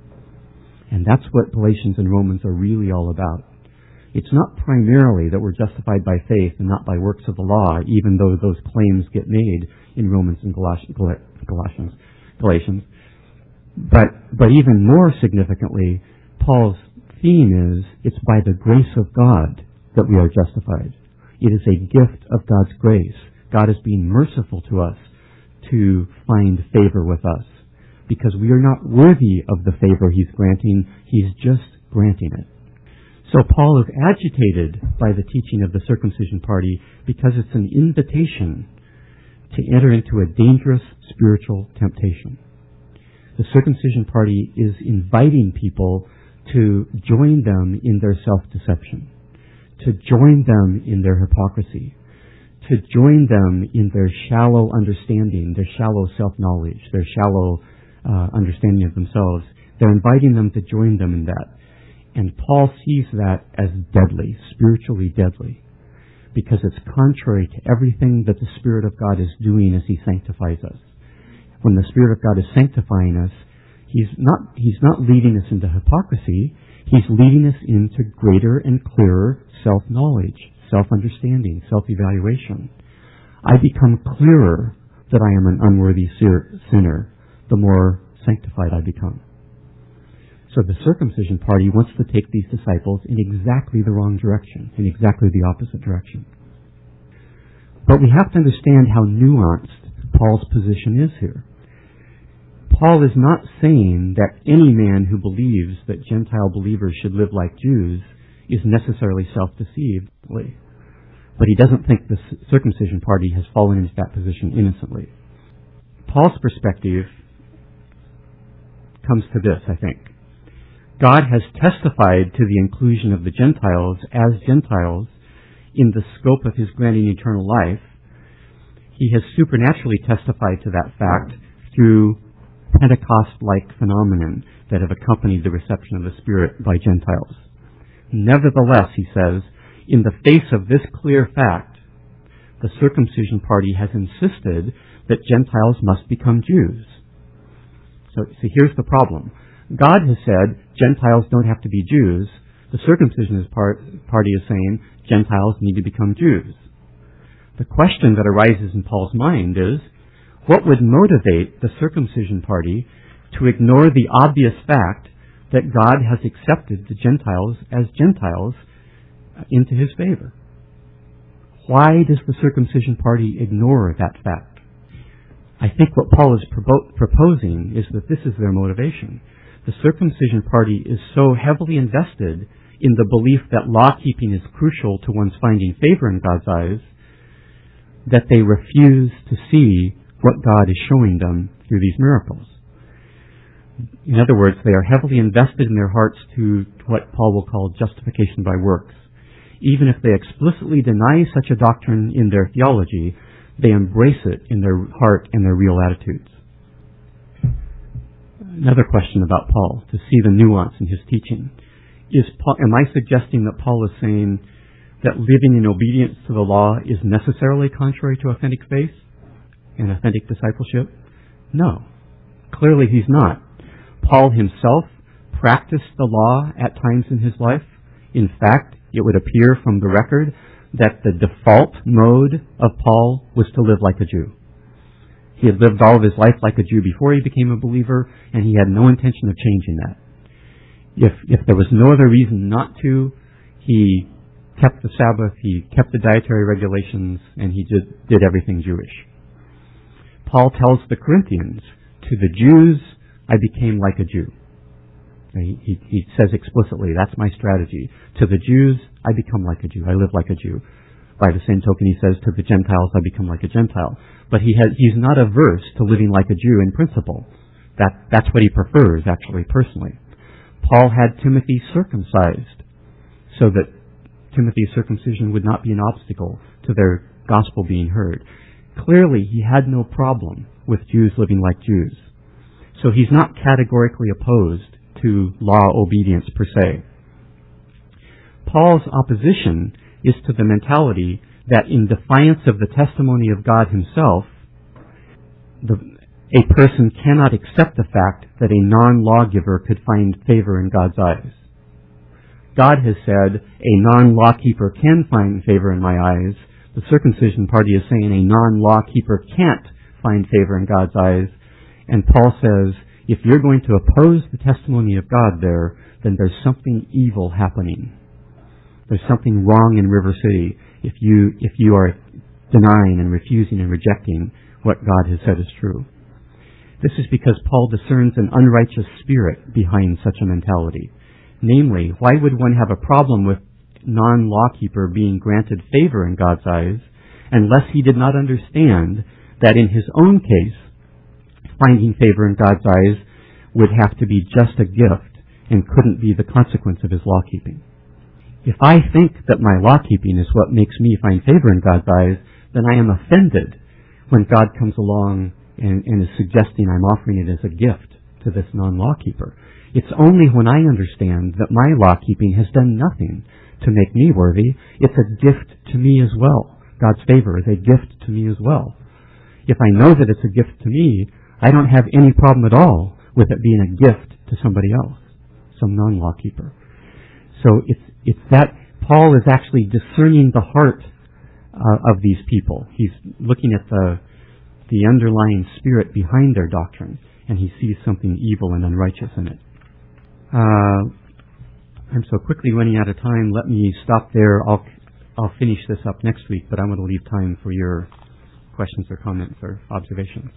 [SPEAKER 2] And that's what Galatians and Romans are really all about. It's not primarily that we're justified by faith and not by works of the law, even though those claims get made in Romans and Galatians. Galatians, Galatians. But, but even more significantly, Paul's theme is, it's by the grace of God that we are justified. It is a gift of God's grace. God is being merciful to us to find favor with us, because we are not worthy of the favor he's granting. He's just granting it. So Paul is agitated by the teaching of the circumcision party because it's an invitation to enter into a dangerous spiritual temptation. The circumcision party is inviting people to join them in their self-deception, to join them in their hypocrisy, to join them in their shallow understanding, their shallow self-knowledge, their shallow uh, understanding of themselves. They're inviting them to join them in that. And Paul sees that as deadly, spiritually deadly, because it's contrary to everything that the Spirit of God is doing as he sanctifies us. When the Spirit of God is sanctifying us, he's not, he's not leading us into hypocrisy. He's leading us into greater and clearer self-knowledge, self-understanding, self-evaluation. I become clearer that I am an unworthy sinner the more sanctified I become. So the circumcision party wants to take these disciples in exactly the wrong direction, in exactly the opposite direction. But we have to understand how nuanced Paul's position is here. Paul is not saying that any man who believes that Gentile believers should live like Jews is necessarily self-deceived, but he doesn't think the circumcision party has fallen into that position innocently. Paul's perspective comes to this, I think. God has testified to the inclusion of the Gentiles as Gentiles in the scope of his granting eternal life. He has supernaturally testified to that fact through Pentecost-like phenomenon that have accompanied the reception of the Spirit by Gentiles. Nevertheless, he says, in the face of this clear fact, the circumcision party has insisted that Gentiles must become Jews. So, so here's the problem. God has said Gentiles don't have to be Jews. The circumcision party is saying Gentiles need to become Jews. The question that arises in Paul's mind is, what would motivate the circumcision party to ignore the obvious fact that God has accepted the Gentiles as Gentiles into his favor? Why does the circumcision party ignore that fact? I think what Paul is propo- proposing is that this is their motivation. The circumcision party is so heavily invested in the belief that law-keeping is crucial to one's finding favor in God's eyes that they refuse to see what God is showing them through these miracles. In other words, they are heavily invested in their hearts to what Paul will call justification by works. Even if they explicitly deny such a doctrine in their theology, they embrace it in their heart and their real attitudes. Another question about Paul, to see the nuance in his teaching. Is Paul, am I suggesting that Paul is saying that living in obedience to the law is necessarily contrary to authentic faith and authentic discipleship? No. Clearly he's not. Paul himself practiced the law at times in his life. In fact, it would appear from the record that the default mode of Paul was to live like a Jew. He had lived all of his life like a Jew before he became a believer, and he had no intention of changing that. If if there was no other reason not to, he kept the Sabbath, he kept the dietary regulations, and he did, did everything Jewish. Paul tells the Corinthians, to the Jews, I became like a Jew. He, he, he says explicitly, that's my strategy. To the Jews, I become like a Jew. I live like a Jew. By the same token, he says, to the Gentiles, I become like a Gentile. But he has, he's not averse to living like a Jew in principle. That, that's what he prefers, actually, personally. Paul had Timothy circumcised so that Timothy's circumcision would not be an obstacle to their gospel being heard. Clearly, he had no problem with Jews living like Jews. So he's not categorically opposed to law obedience per se. Paul's opposition is to the mentality that in defiance of the testimony of God himself, the, a person cannot accept the fact that a non-lawgiver could find favor in God's eyes. God has said, a non-lawkeeper can find favor in my eyes. The circumcision party is saying a non-lawkeeper can't find favor in God's eyes. And Paul says, if you're going to oppose the testimony of God there, then there's something evil happening. There's something wrong in River City if you if you are denying and refusing and rejecting what God has said is true. This is because Paul discerns an unrighteous spirit behind such a mentality. Namely, why would one have a problem with non-lawkeeper being granted favor in God's eyes unless he did not understand that in his own case, finding favor in God's eyes would have to be just a gift and couldn't be the consequence of his law-keeping. If I think that my law-keeping is what makes me find favor in God's eyes, then I am offended when God comes along and, and is suggesting I'm offering it as a gift to this non-law-keeper. It's only when I understand that my law-keeping has done nothing to make me worthy, it's a gift to me as well. God's favor is a gift to me as well. If I know that it's a gift to me, I don't have any problem at all with it being a gift to somebody else, some non-lawkeeper. So it's it's that Paul is actually discerning the heart uh, of these people. He's looking at the the underlying spirit behind their doctrine, and he sees something evil and unrighteous in it. Uh, I'm so quickly running out of time. Let me stop there. I'll I'll finish this up next week, but I want to leave time for your questions or comments or observations.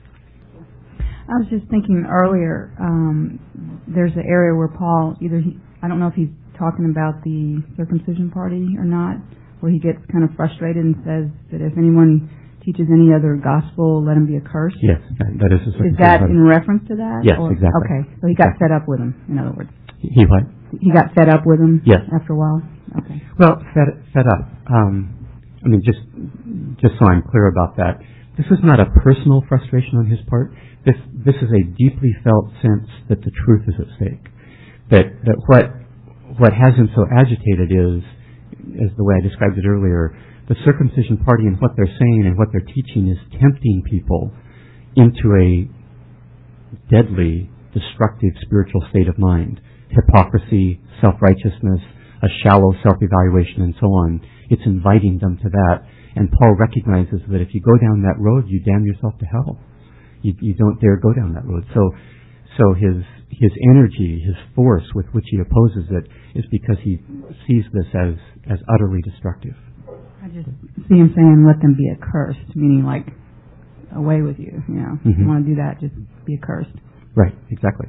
[SPEAKER 3] I was just thinking earlier, um, there's an area where Paul, either he, I don't know if he's talking about the circumcision party or not, where he gets kind of frustrated and says that if anyone teaches any other gospel, let him be accursed.
[SPEAKER 2] Yes, that, that is a circumcision
[SPEAKER 3] Is that
[SPEAKER 2] party.
[SPEAKER 3] in reference to that?
[SPEAKER 2] Yes,
[SPEAKER 3] or?
[SPEAKER 2] exactly.
[SPEAKER 3] Okay, so he got fed up with him, in other words.
[SPEAKER 2] He what?
[SPEAKER 3] He got fed up with him
[SPEAKER 2] Yes.
[SPEAKER 3] after a while? Okay.
[SPEAKER 2] Well, fed, fed up. Um, I mean, just just so I'm clear about that, this is not a personal frustration on his part. This this is a deeply felt sense that the truth is at stake. That that what what has him so agitated is, as the way I described it earlier, the circumcision party and what they're saying and what they're teaching is tempting people into a deadly, destructive spiritual state of mind. Hypocrisy, self-righteousness, a shallow self-evaluation, and so on. It's inviting them to that. And Paul recognizes that if you go down that road, you damn yourself to hell. You, you don't dare go down that road. So, so his his energy, his force with which he opposes it, is because he sees this as as utterly destructive.
[SPEAKER 3] I I just see him saying, let them be accursed, meaning like, away with you, you know.
[SPEAKER 2] Mm-hmm.
[SPEAKER 3] If you want to do that, just be accursed.
[SPEAKER 2] Right, exactly.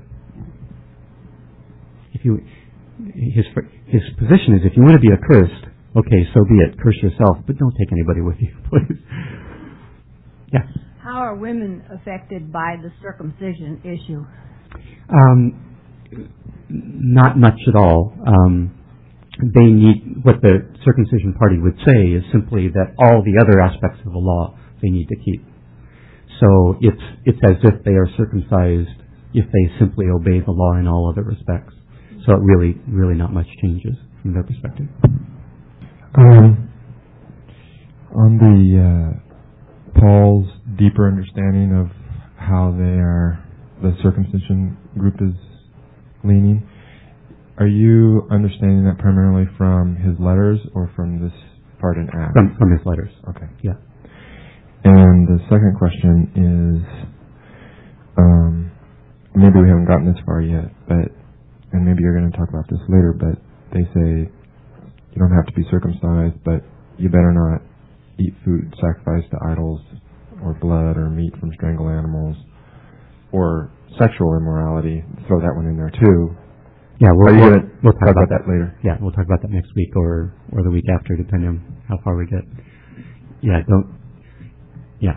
[SPEAKER 2] If you, his his position is, if you want to be accursed, okay, so be it. Curse yourself, but don't take anybody with you, please. Yeah.
[SPEAKER 4] How are women affected by the circumcision issue?
[SPEAKER 2] Um, not much at all. Um, they need, what the circumcision party would say is simply that all the other aspects of the law they need to keep. So it's it's as if they are circumcised if they simply obey the law in all other respects. So it really, really not much changes from their perspective.
[SPEAKER 5] Um, on the uh, Paul's deeper understanding of how they are, the circumcision group is leaning, are you understanding that primarily from his letters or from this part in Acts?
[SPEAKER 2] From, from his letters.
[SPEAKER 5] Okay.
[SPEAKER 2] Yeah.
[SPEAKER 5] And the second question is, um, maybe we haven't gotten this far yet, but, and maybe you're going to talk about this later, but they say you don't have to be circumcised, but you better not eat food sacrificed to idols or blood or meat from strangled animals or sexual immorality. Throw that one in there too.
[SPEAKER 2] Yeah, we'll, we'll,
[SPEAKER 5] we'll,
[SPEAKER 2] we'll talk,
[SPEAKER 5] talk
[SPEAKER 2] about,
[SPEAKER 5] about that later.
[SPEAKER 2] Yeah, we'll talk about that next week or, or the week after, depending on how far we get. Yeah, don't. Yeah.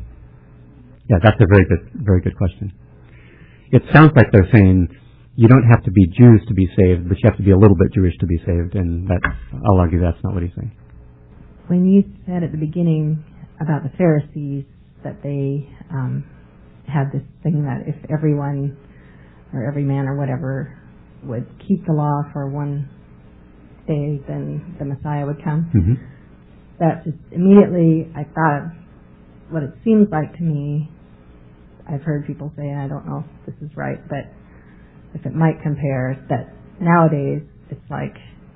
[SPEAKER 2] Yeah, that's a very good, very good question. It sounds like they're saying you don't have to be Jews to be saved, but you have to be a little bit Jewish to be saved, and that's, I'll argue that's not what he's saying.
[SPEAKER 4] When you said at the beginning about the Pharisees that they um, had this thing that if everyone or every man or whatever would keep the law for one day, then the Messiah would come.
[SPEAKER 2] Mm-hmm.
[SPEAKER 4] That just immediately I thought, what it seems like to me, I've heard people say, and I don't know if this is right, but if it might compare, that nowadays it's like,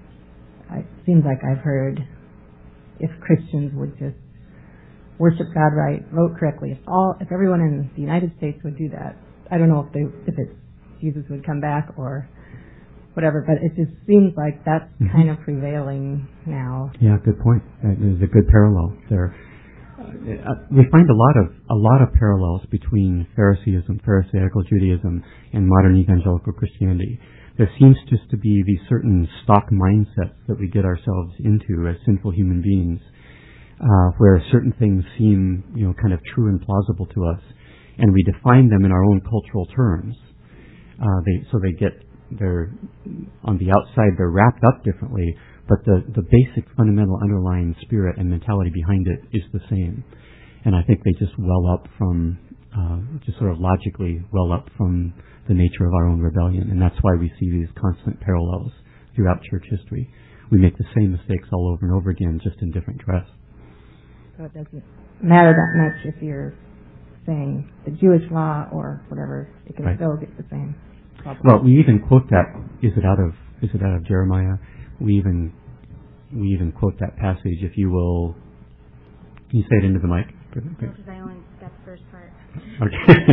[SPEAKER 4] it seems like I've heard if Christians would just worship God right, vote correctly, if all, if everyone in the United States would do that, I don't know if they, if it's Jesus would come back or whatever, but it just seems like that's mm-hmm. kind of prevailing now.
[SPEAKER 2] Yeah, good point. That is a good parallel there. Uh, we find a lot of a lot of parallels between Pharisaism, Pharisaical Judaism, and modern evangelical Christianity. There seems just to be these certain stock mindsets that we get ourselves into as sinful human beings, uh, where certain things seem, you know, kind of true and plausible to us, and we define them in our own cultural terms. Uh, they so they get they're on the outside they're wrapped up differently, but the, the basic fundamental underlying spirit and mentality behind it is the same. And I think they just well up from, uh, just sort of logically well up from the nature of our own rebellion. And that's why we see these constant parallels throughout church history. We make the same mistakes all over and over again, just in different dress.
[SPEAKER 4] So it doesn't matter that much if you're saying the Jewish law or whatever, it can right. still get the same problem.
[SPEAKER 2] Well, we even quote that, is it out of, is it out of Jeremiah? We even we even quote that passage, if you will. Can you say it into the mic?
[SPEAKER 6] Because I only got the first part.
[SPEAKER 2] Okay.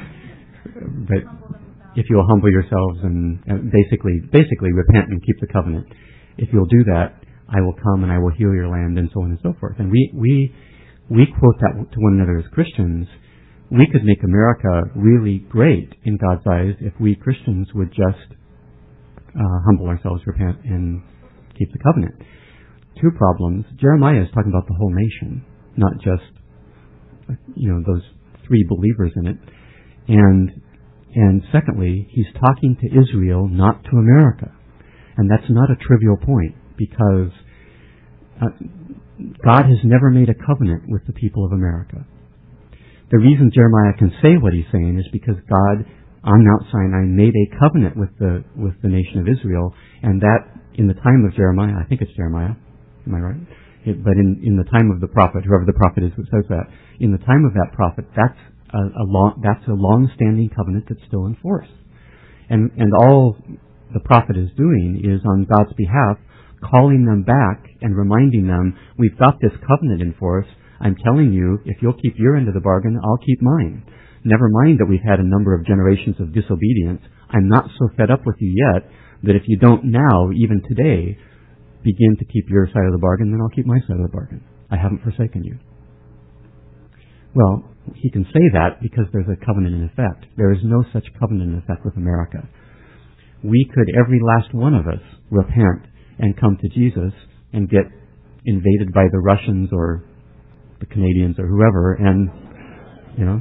[SPEAKER 2] But if you will humble yourselves and uh, basically basically repent and keep the covenant, if you'll do that, I will come and I will heal your land, and so on and so forth. And we we we quote that to one another as Christians. We could make America really great in God's eyes if we Christians would just Uh, humble ourselves, repent, and keep the covenant. Two problems. Jeremiah is talking about the whole nation, not just, you know, those three believers in it. And and secondly, he's talking to Israel, not to America. And that's not a trivial point, because uh, God has never made a covenant with the people of America. The reason Jeremiah can say what he's saying is because God on Mount Sinai made a covenant with the with the nation of Israel, and that in the time of Jeremiah, I think it's Jeremiah, am I right? It, but in, in the time of the prophet, whoever the prophet is who says that, in the time of that prophet, that's a, a long that's a long-standing covenant that's still in force, and and all the prophet is doing is on God's behalf calling them back and reminding them, we've got this covenant in force. I'm telling you, if you'll keep your end of the bargain, I'll keep mine. Never mind that we've had a number of generations of disobedience. I'm not so fed up with you yet that if you don't now, even today, begin to keep your side of the bargain, then I'll keep my side of the bargain. I haven't forsaken you. Well, he can say that because there's a covenant in effect. There is no such covenant in effect with America. We could, every last one of us, repent and come to Jesus and get invaded by the Russians or the Canadians or whoever, and, you know,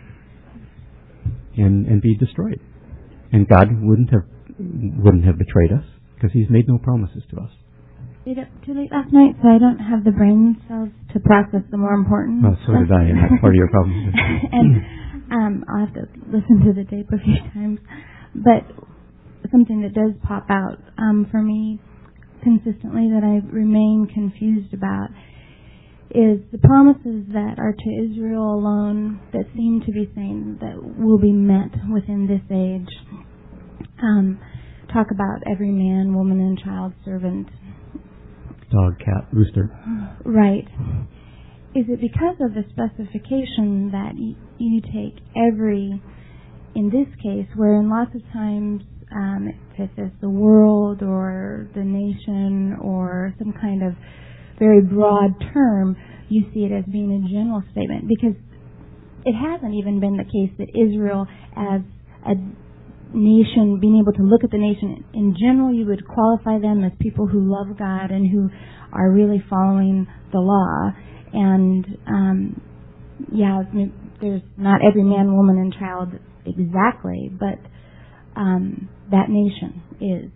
[SPEAKER 2] and and be destroyed. And God wouldn't have wouldn't have betrayed us because He's made no promises to us.
[SPEAKER 6] Stayed up too late last night, so I don't have the brain cells to process the more important.
[SPEAKER 2] Well, so did I, and that's part of your problem.
[SPEAKER 6] And um, I'll have to listen to the tape a few times. But something that does pop out um, for me consistently that I remain confused about is the promises that are to Israel alone that seem to be saying that will be met within this age. Um, talk about every man, woman, and child servant.
[SPEAKER 2] Dog, cat, rooster.
[SPEAKER 6] Right. Is it because of the specification that y- you take every, in this case, where in lots of times um, it says the world or the nation or some kind of very broad term, you see it as being a general statement? Because it hasn't even been the case that Israel as a nation, being able to look at the nation in general, you would qualify them as people who love God and who are really following the law. And um, yeah, there's not every man, woman, and child exactly, but um, that nation is.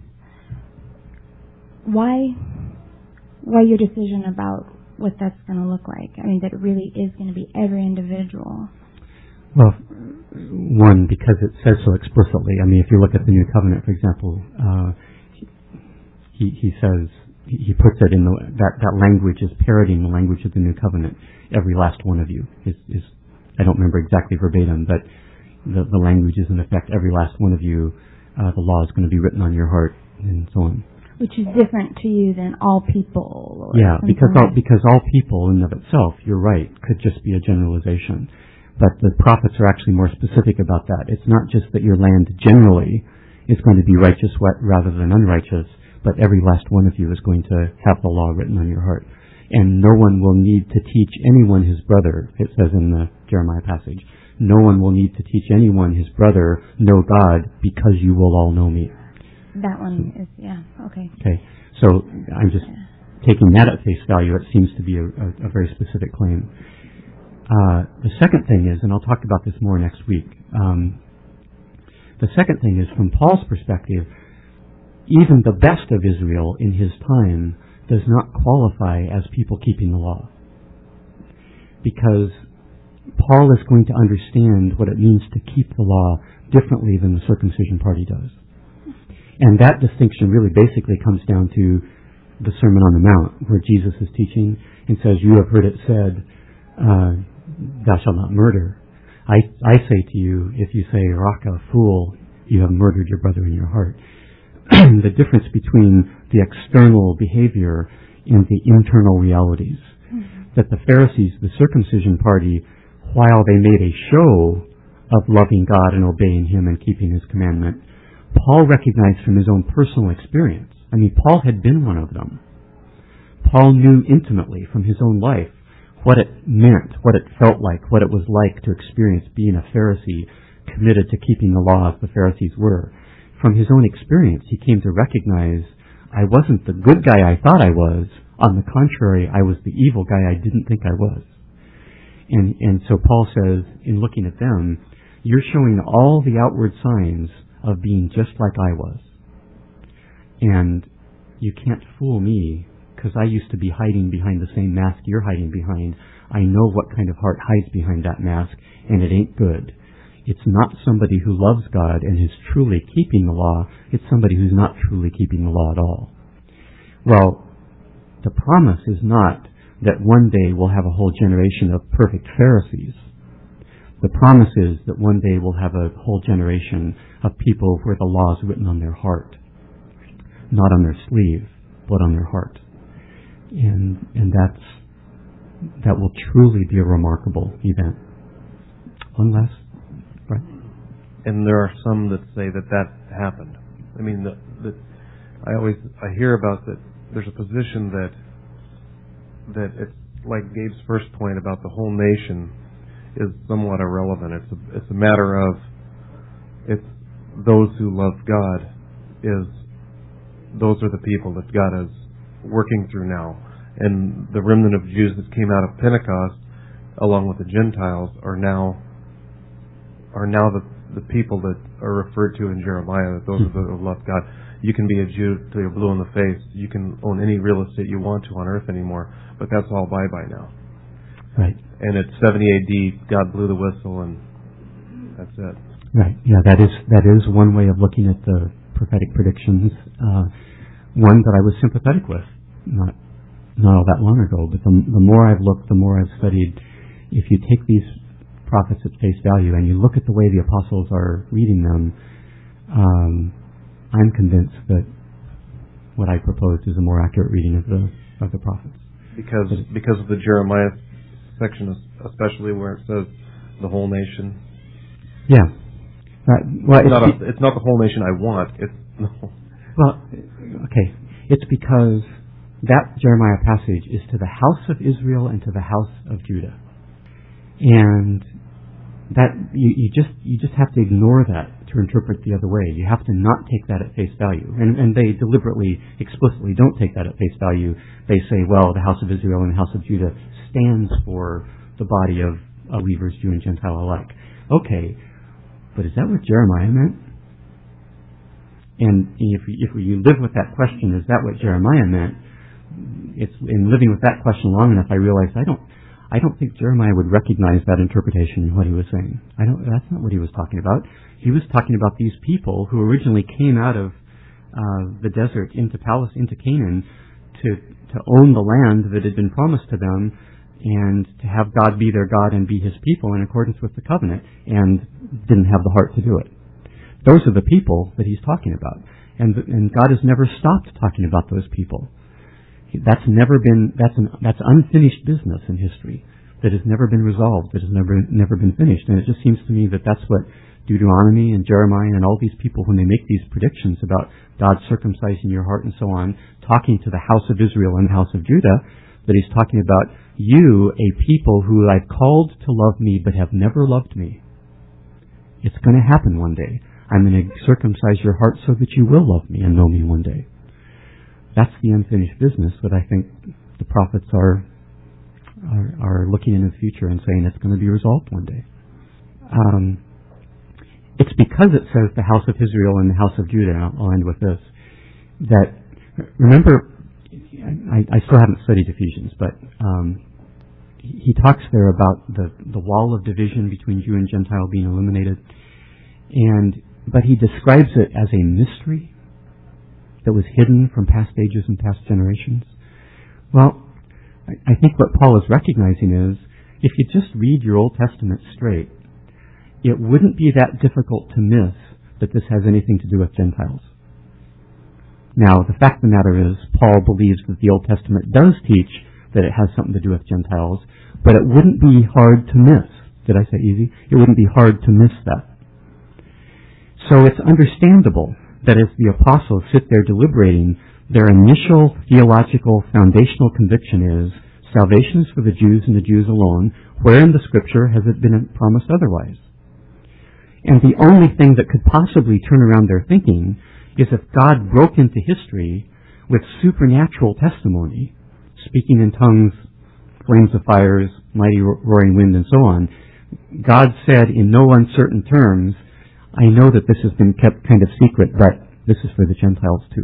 [SPEAKER 6] Why? Why your decision about what that's going to look like? I mean, that it really is going to be every individual.
[SPEAKER 2] Well, one, because it says so explicitly. I mean, if you look at the New Covenant, for example, uh, he he says, he puts it in the, that, that language is parodying the language of the New Covenant. Every last one of you is, is I don't remember exactly verbatim, but the, the language is in effect, every last one of you, uh, the law is going to be written on your heart, and so on.
[SPEAKER 6] Which is different to you than all people. Or
[SPEAKER 2] yeah, because all,
[SPEAKER 6] like.
[SPEAKER 2] because all people in and of itself, you're right, could just be a generalization. But the prophets are actually more specific about that. It's not just that your land generally is going to be righteous rather than unrighteous, but every last one of you is going to have the law written on your heart. And no one will need to teach anyone his brother, it says in the Jeremiah passage, no one will need to teach anyone his brother, know God, because you will all know me.
[SPEAKER 6] That one is, yeah, okay.
[SPEAKER 2] Okay, so I'm just yeah. taking that at face value. It seems to be a, a, a very specific claim. Uh, the second thing is, and I'll talk about this more next week, um, the second thing is, from Paul's perspective, even the best of Israel in his time does not qualify as people keeping the law. Because Paul is going to understand what it means to keep the law differently than the circumcision party does. And that distinction really basically comes down to the Sermon on the Mount, where Jesus is teaching and says, you have heard it said, uh, thou shalt not murder. I, I say to you, if you say, Raka, fool, you have murdered your brother in your heart. The difference between the external behavior and the internal realities. Mm-hmm. That the Pharisees, the circumcision party, while they made a show of loving God and obeying Him and keeping His commandment, Paul recognized from his own personal experience. I mean, Paul had been one of them. Paul knew intimately from his own life what it meant, what it felt like, what it was like to experience being a Pharisee committed to keeping the law as the Pharisees were. From his own experience, he came to recognize, I wasn't the good guy I thought I was. On the contrary, I was the evil guy I didn't think I was. And, and so Paul says, in looking at them, you're showing all the outward signs of being just like I was. And you can't fool me, because I used to be hiding behind the same mask you're hiding behind. I know what kind of heart hides behind that mask, and it ain't good. It's not somebody who loves God and is truly keeping the law. It's somebody who's not truly keeping the law at all. Well, the promise is not that one day we'll have a whole generation of perfect Pharisees. The promise is that one day we'll have a whole generation of people where the law is written on their heart. Not on their sleeve, but on their heart. And and that's that will truly be a remarkable event. One last, right?
[SPEAKER 7] And there are some that say that that happened. I mean, the, the, I always I hear about that there's a position that that it's like Gabe's first point about the whole nation is somewhat irrelevant. It's a, it's a matter of it's those who love God is those are the people that God is working through now, and the remnant of Jews that came out of Pentecost, along with the Gentiles, are now are now the the people that are referred to in Jeremiah. That those are those who love God. You can be a Jew till you're blue in the face. You can own any real estate you want to on earth anymore, but that's all bye-bye now.
[SPEAKER 2] Right.
[SPEAKER 7] And at seventy A D, God blew the whistle, and that's it.
[SPEAKER 2] Right. Yeah, that is that is one way of looking at the prophetic predictions. Uh, one that I was sympathetic with, not not all that long ago. But the, the more I've looked, the more I've studied. If you take these prophets at face value and you look at the way the apostles are reading them, um, I'm convinced that what I proposed is a more accurate reading of the of the prophets.
[SPEAKER 7] Because because of the Jeremiah section, especially where it says the whole nation.
[SPEAKER 2] Yeah. Uh, well,
[SPEAKER 7] it's,
[SPEAKER 2] it's,
[SPEAKER 7] not
[SPEAKER 2] be-
[SPEAKER 7] a, it's not the whole nation I want. It's no.
[SPEAKER 2] Well, okay. It's because that Jeremiah passage is to the house of Israel and to the house of Judah, and that you, you just you just have to ignore that to interpret the other way. You have to not take that at face value, and and they deliberately, explicitly don't take that at face value. They say, well, the house of Israel and the house of Judah stands for the body of believers, Jew and Gentile alike. Okay, but is that what Jeremiah meant? And if if you live with that question, is that what Jeremiah meant? It's in living with that question long enough, I realized I don't. I don't think Jeremiah would recognize that interpretation in what he was saying. I don't. That's not what he was talking about. He was talking about these people who originally came out of uh, the desert into Palestine, into Canaan, to to own the land that had been promised to them, and to have God be their God and be His people in accordance with the covenant, and didn't have the heart to do it. Those are the people that he's talking about, and and God has never stopped talking about those people. That's never been, that's an, that's unfinished business in history that has never been resolved, that has never, never been finished. And it just seems to me that that's what Deuteronomy and Jeremiah and all these people, when they make these predictions about God circumcising your heart and so on, talking to the house of Israel and the house of Judah, that he's talking about you, a people who I've called to love me but have never loved me. It's going to happen one day. I'm going to circumcise your heart so that you will love me and know me one day. That's the unfinished business that I think the prophets are, are are looking into the future and saying it's going to be resolved one day. Um, it's because it says the house of Israel and the house of Judah, and I'll end with this, that, remember, I, I still haven't studied Ephesians, but um, he talks there about the, the wall of division between Jew and Gentile being eliminated, and but he describes it as a mystery that was hidden from past ages and past generations. Well, I think what Paul is recognizing is, if you just read your Old Testament straight, it wouldn't be that difficult to miss that this has anything to do with Gentiles. Now, the fact of the matter is, Paul believes that the Old Testament does teach that it has something to do with Gentiles, but it wouldn't be hard to miss. Did I say easy? It wouldn't be hard to miss that. So it's understandable that as the apostles sit there deliberating, their initial theological foundational conviction is salvation is for the Jews and the Jews alone. Where in the Scripture has it been promised otherwise? And the only thing that could possibly turn around their thinking is if God broke into history with supernatural testimony, speaking in tongues, flames of fires, mighty roaring wind, and so on. God said in no uncertain terms, I know that this has been kept kind of secret, but this is for the Gentiles too.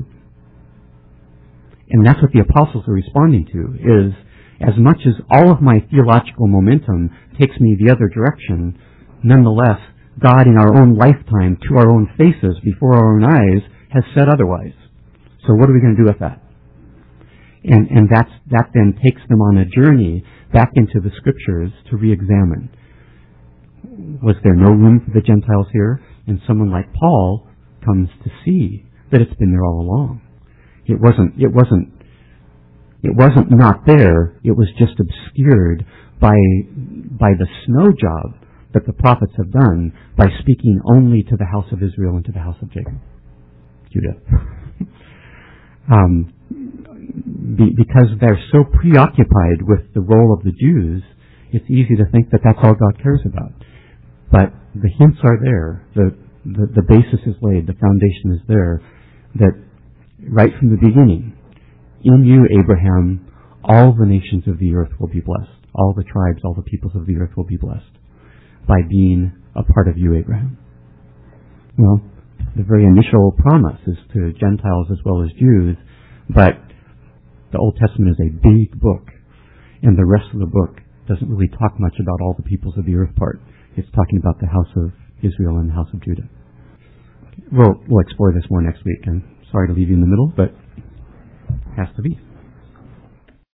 [SPEAKER 2] And that's what the apostles are responding to, is as much as all of my theological momentum takes me the other direction, nonetheless, God in our own lifetime, to our own faces, before our own eyes, has said otherwise. So what are we going to do with that? And, and that's, that then takes them on a journey back into the Scriptures to re-examine. Was there no room for the Gentiles here? And someone like Paul comes to see that it's been there all along. It wasn't, it wasn't, it wasn't not there, it was just obscured by, by the snow job that the prophets have done by speaking only to the house of Israel and to the house of Jacob. Judah. um, be, because they're so preoccupied with the role of the Jews, it's easy to think that that's all God cares about. But the hints are there. The, the, the basis is laid. The foundation is there. That right from the beginning, in you, Abraham, all the nations of the earth will be blessed. All the tribes, all the peoples of the earth will be blessed by being a part of you, Abraham. Well, the very initial promise is to Gentiles as well as Jews, but the Old Testament is a big book, and the rest of the book doesn't really talk much about all the peoples of the earth part. It's talking about the house of Israel and the house of Judah. We'll, we'll explore this more next week. I'm sorry to leave you in the middle, but it has to be.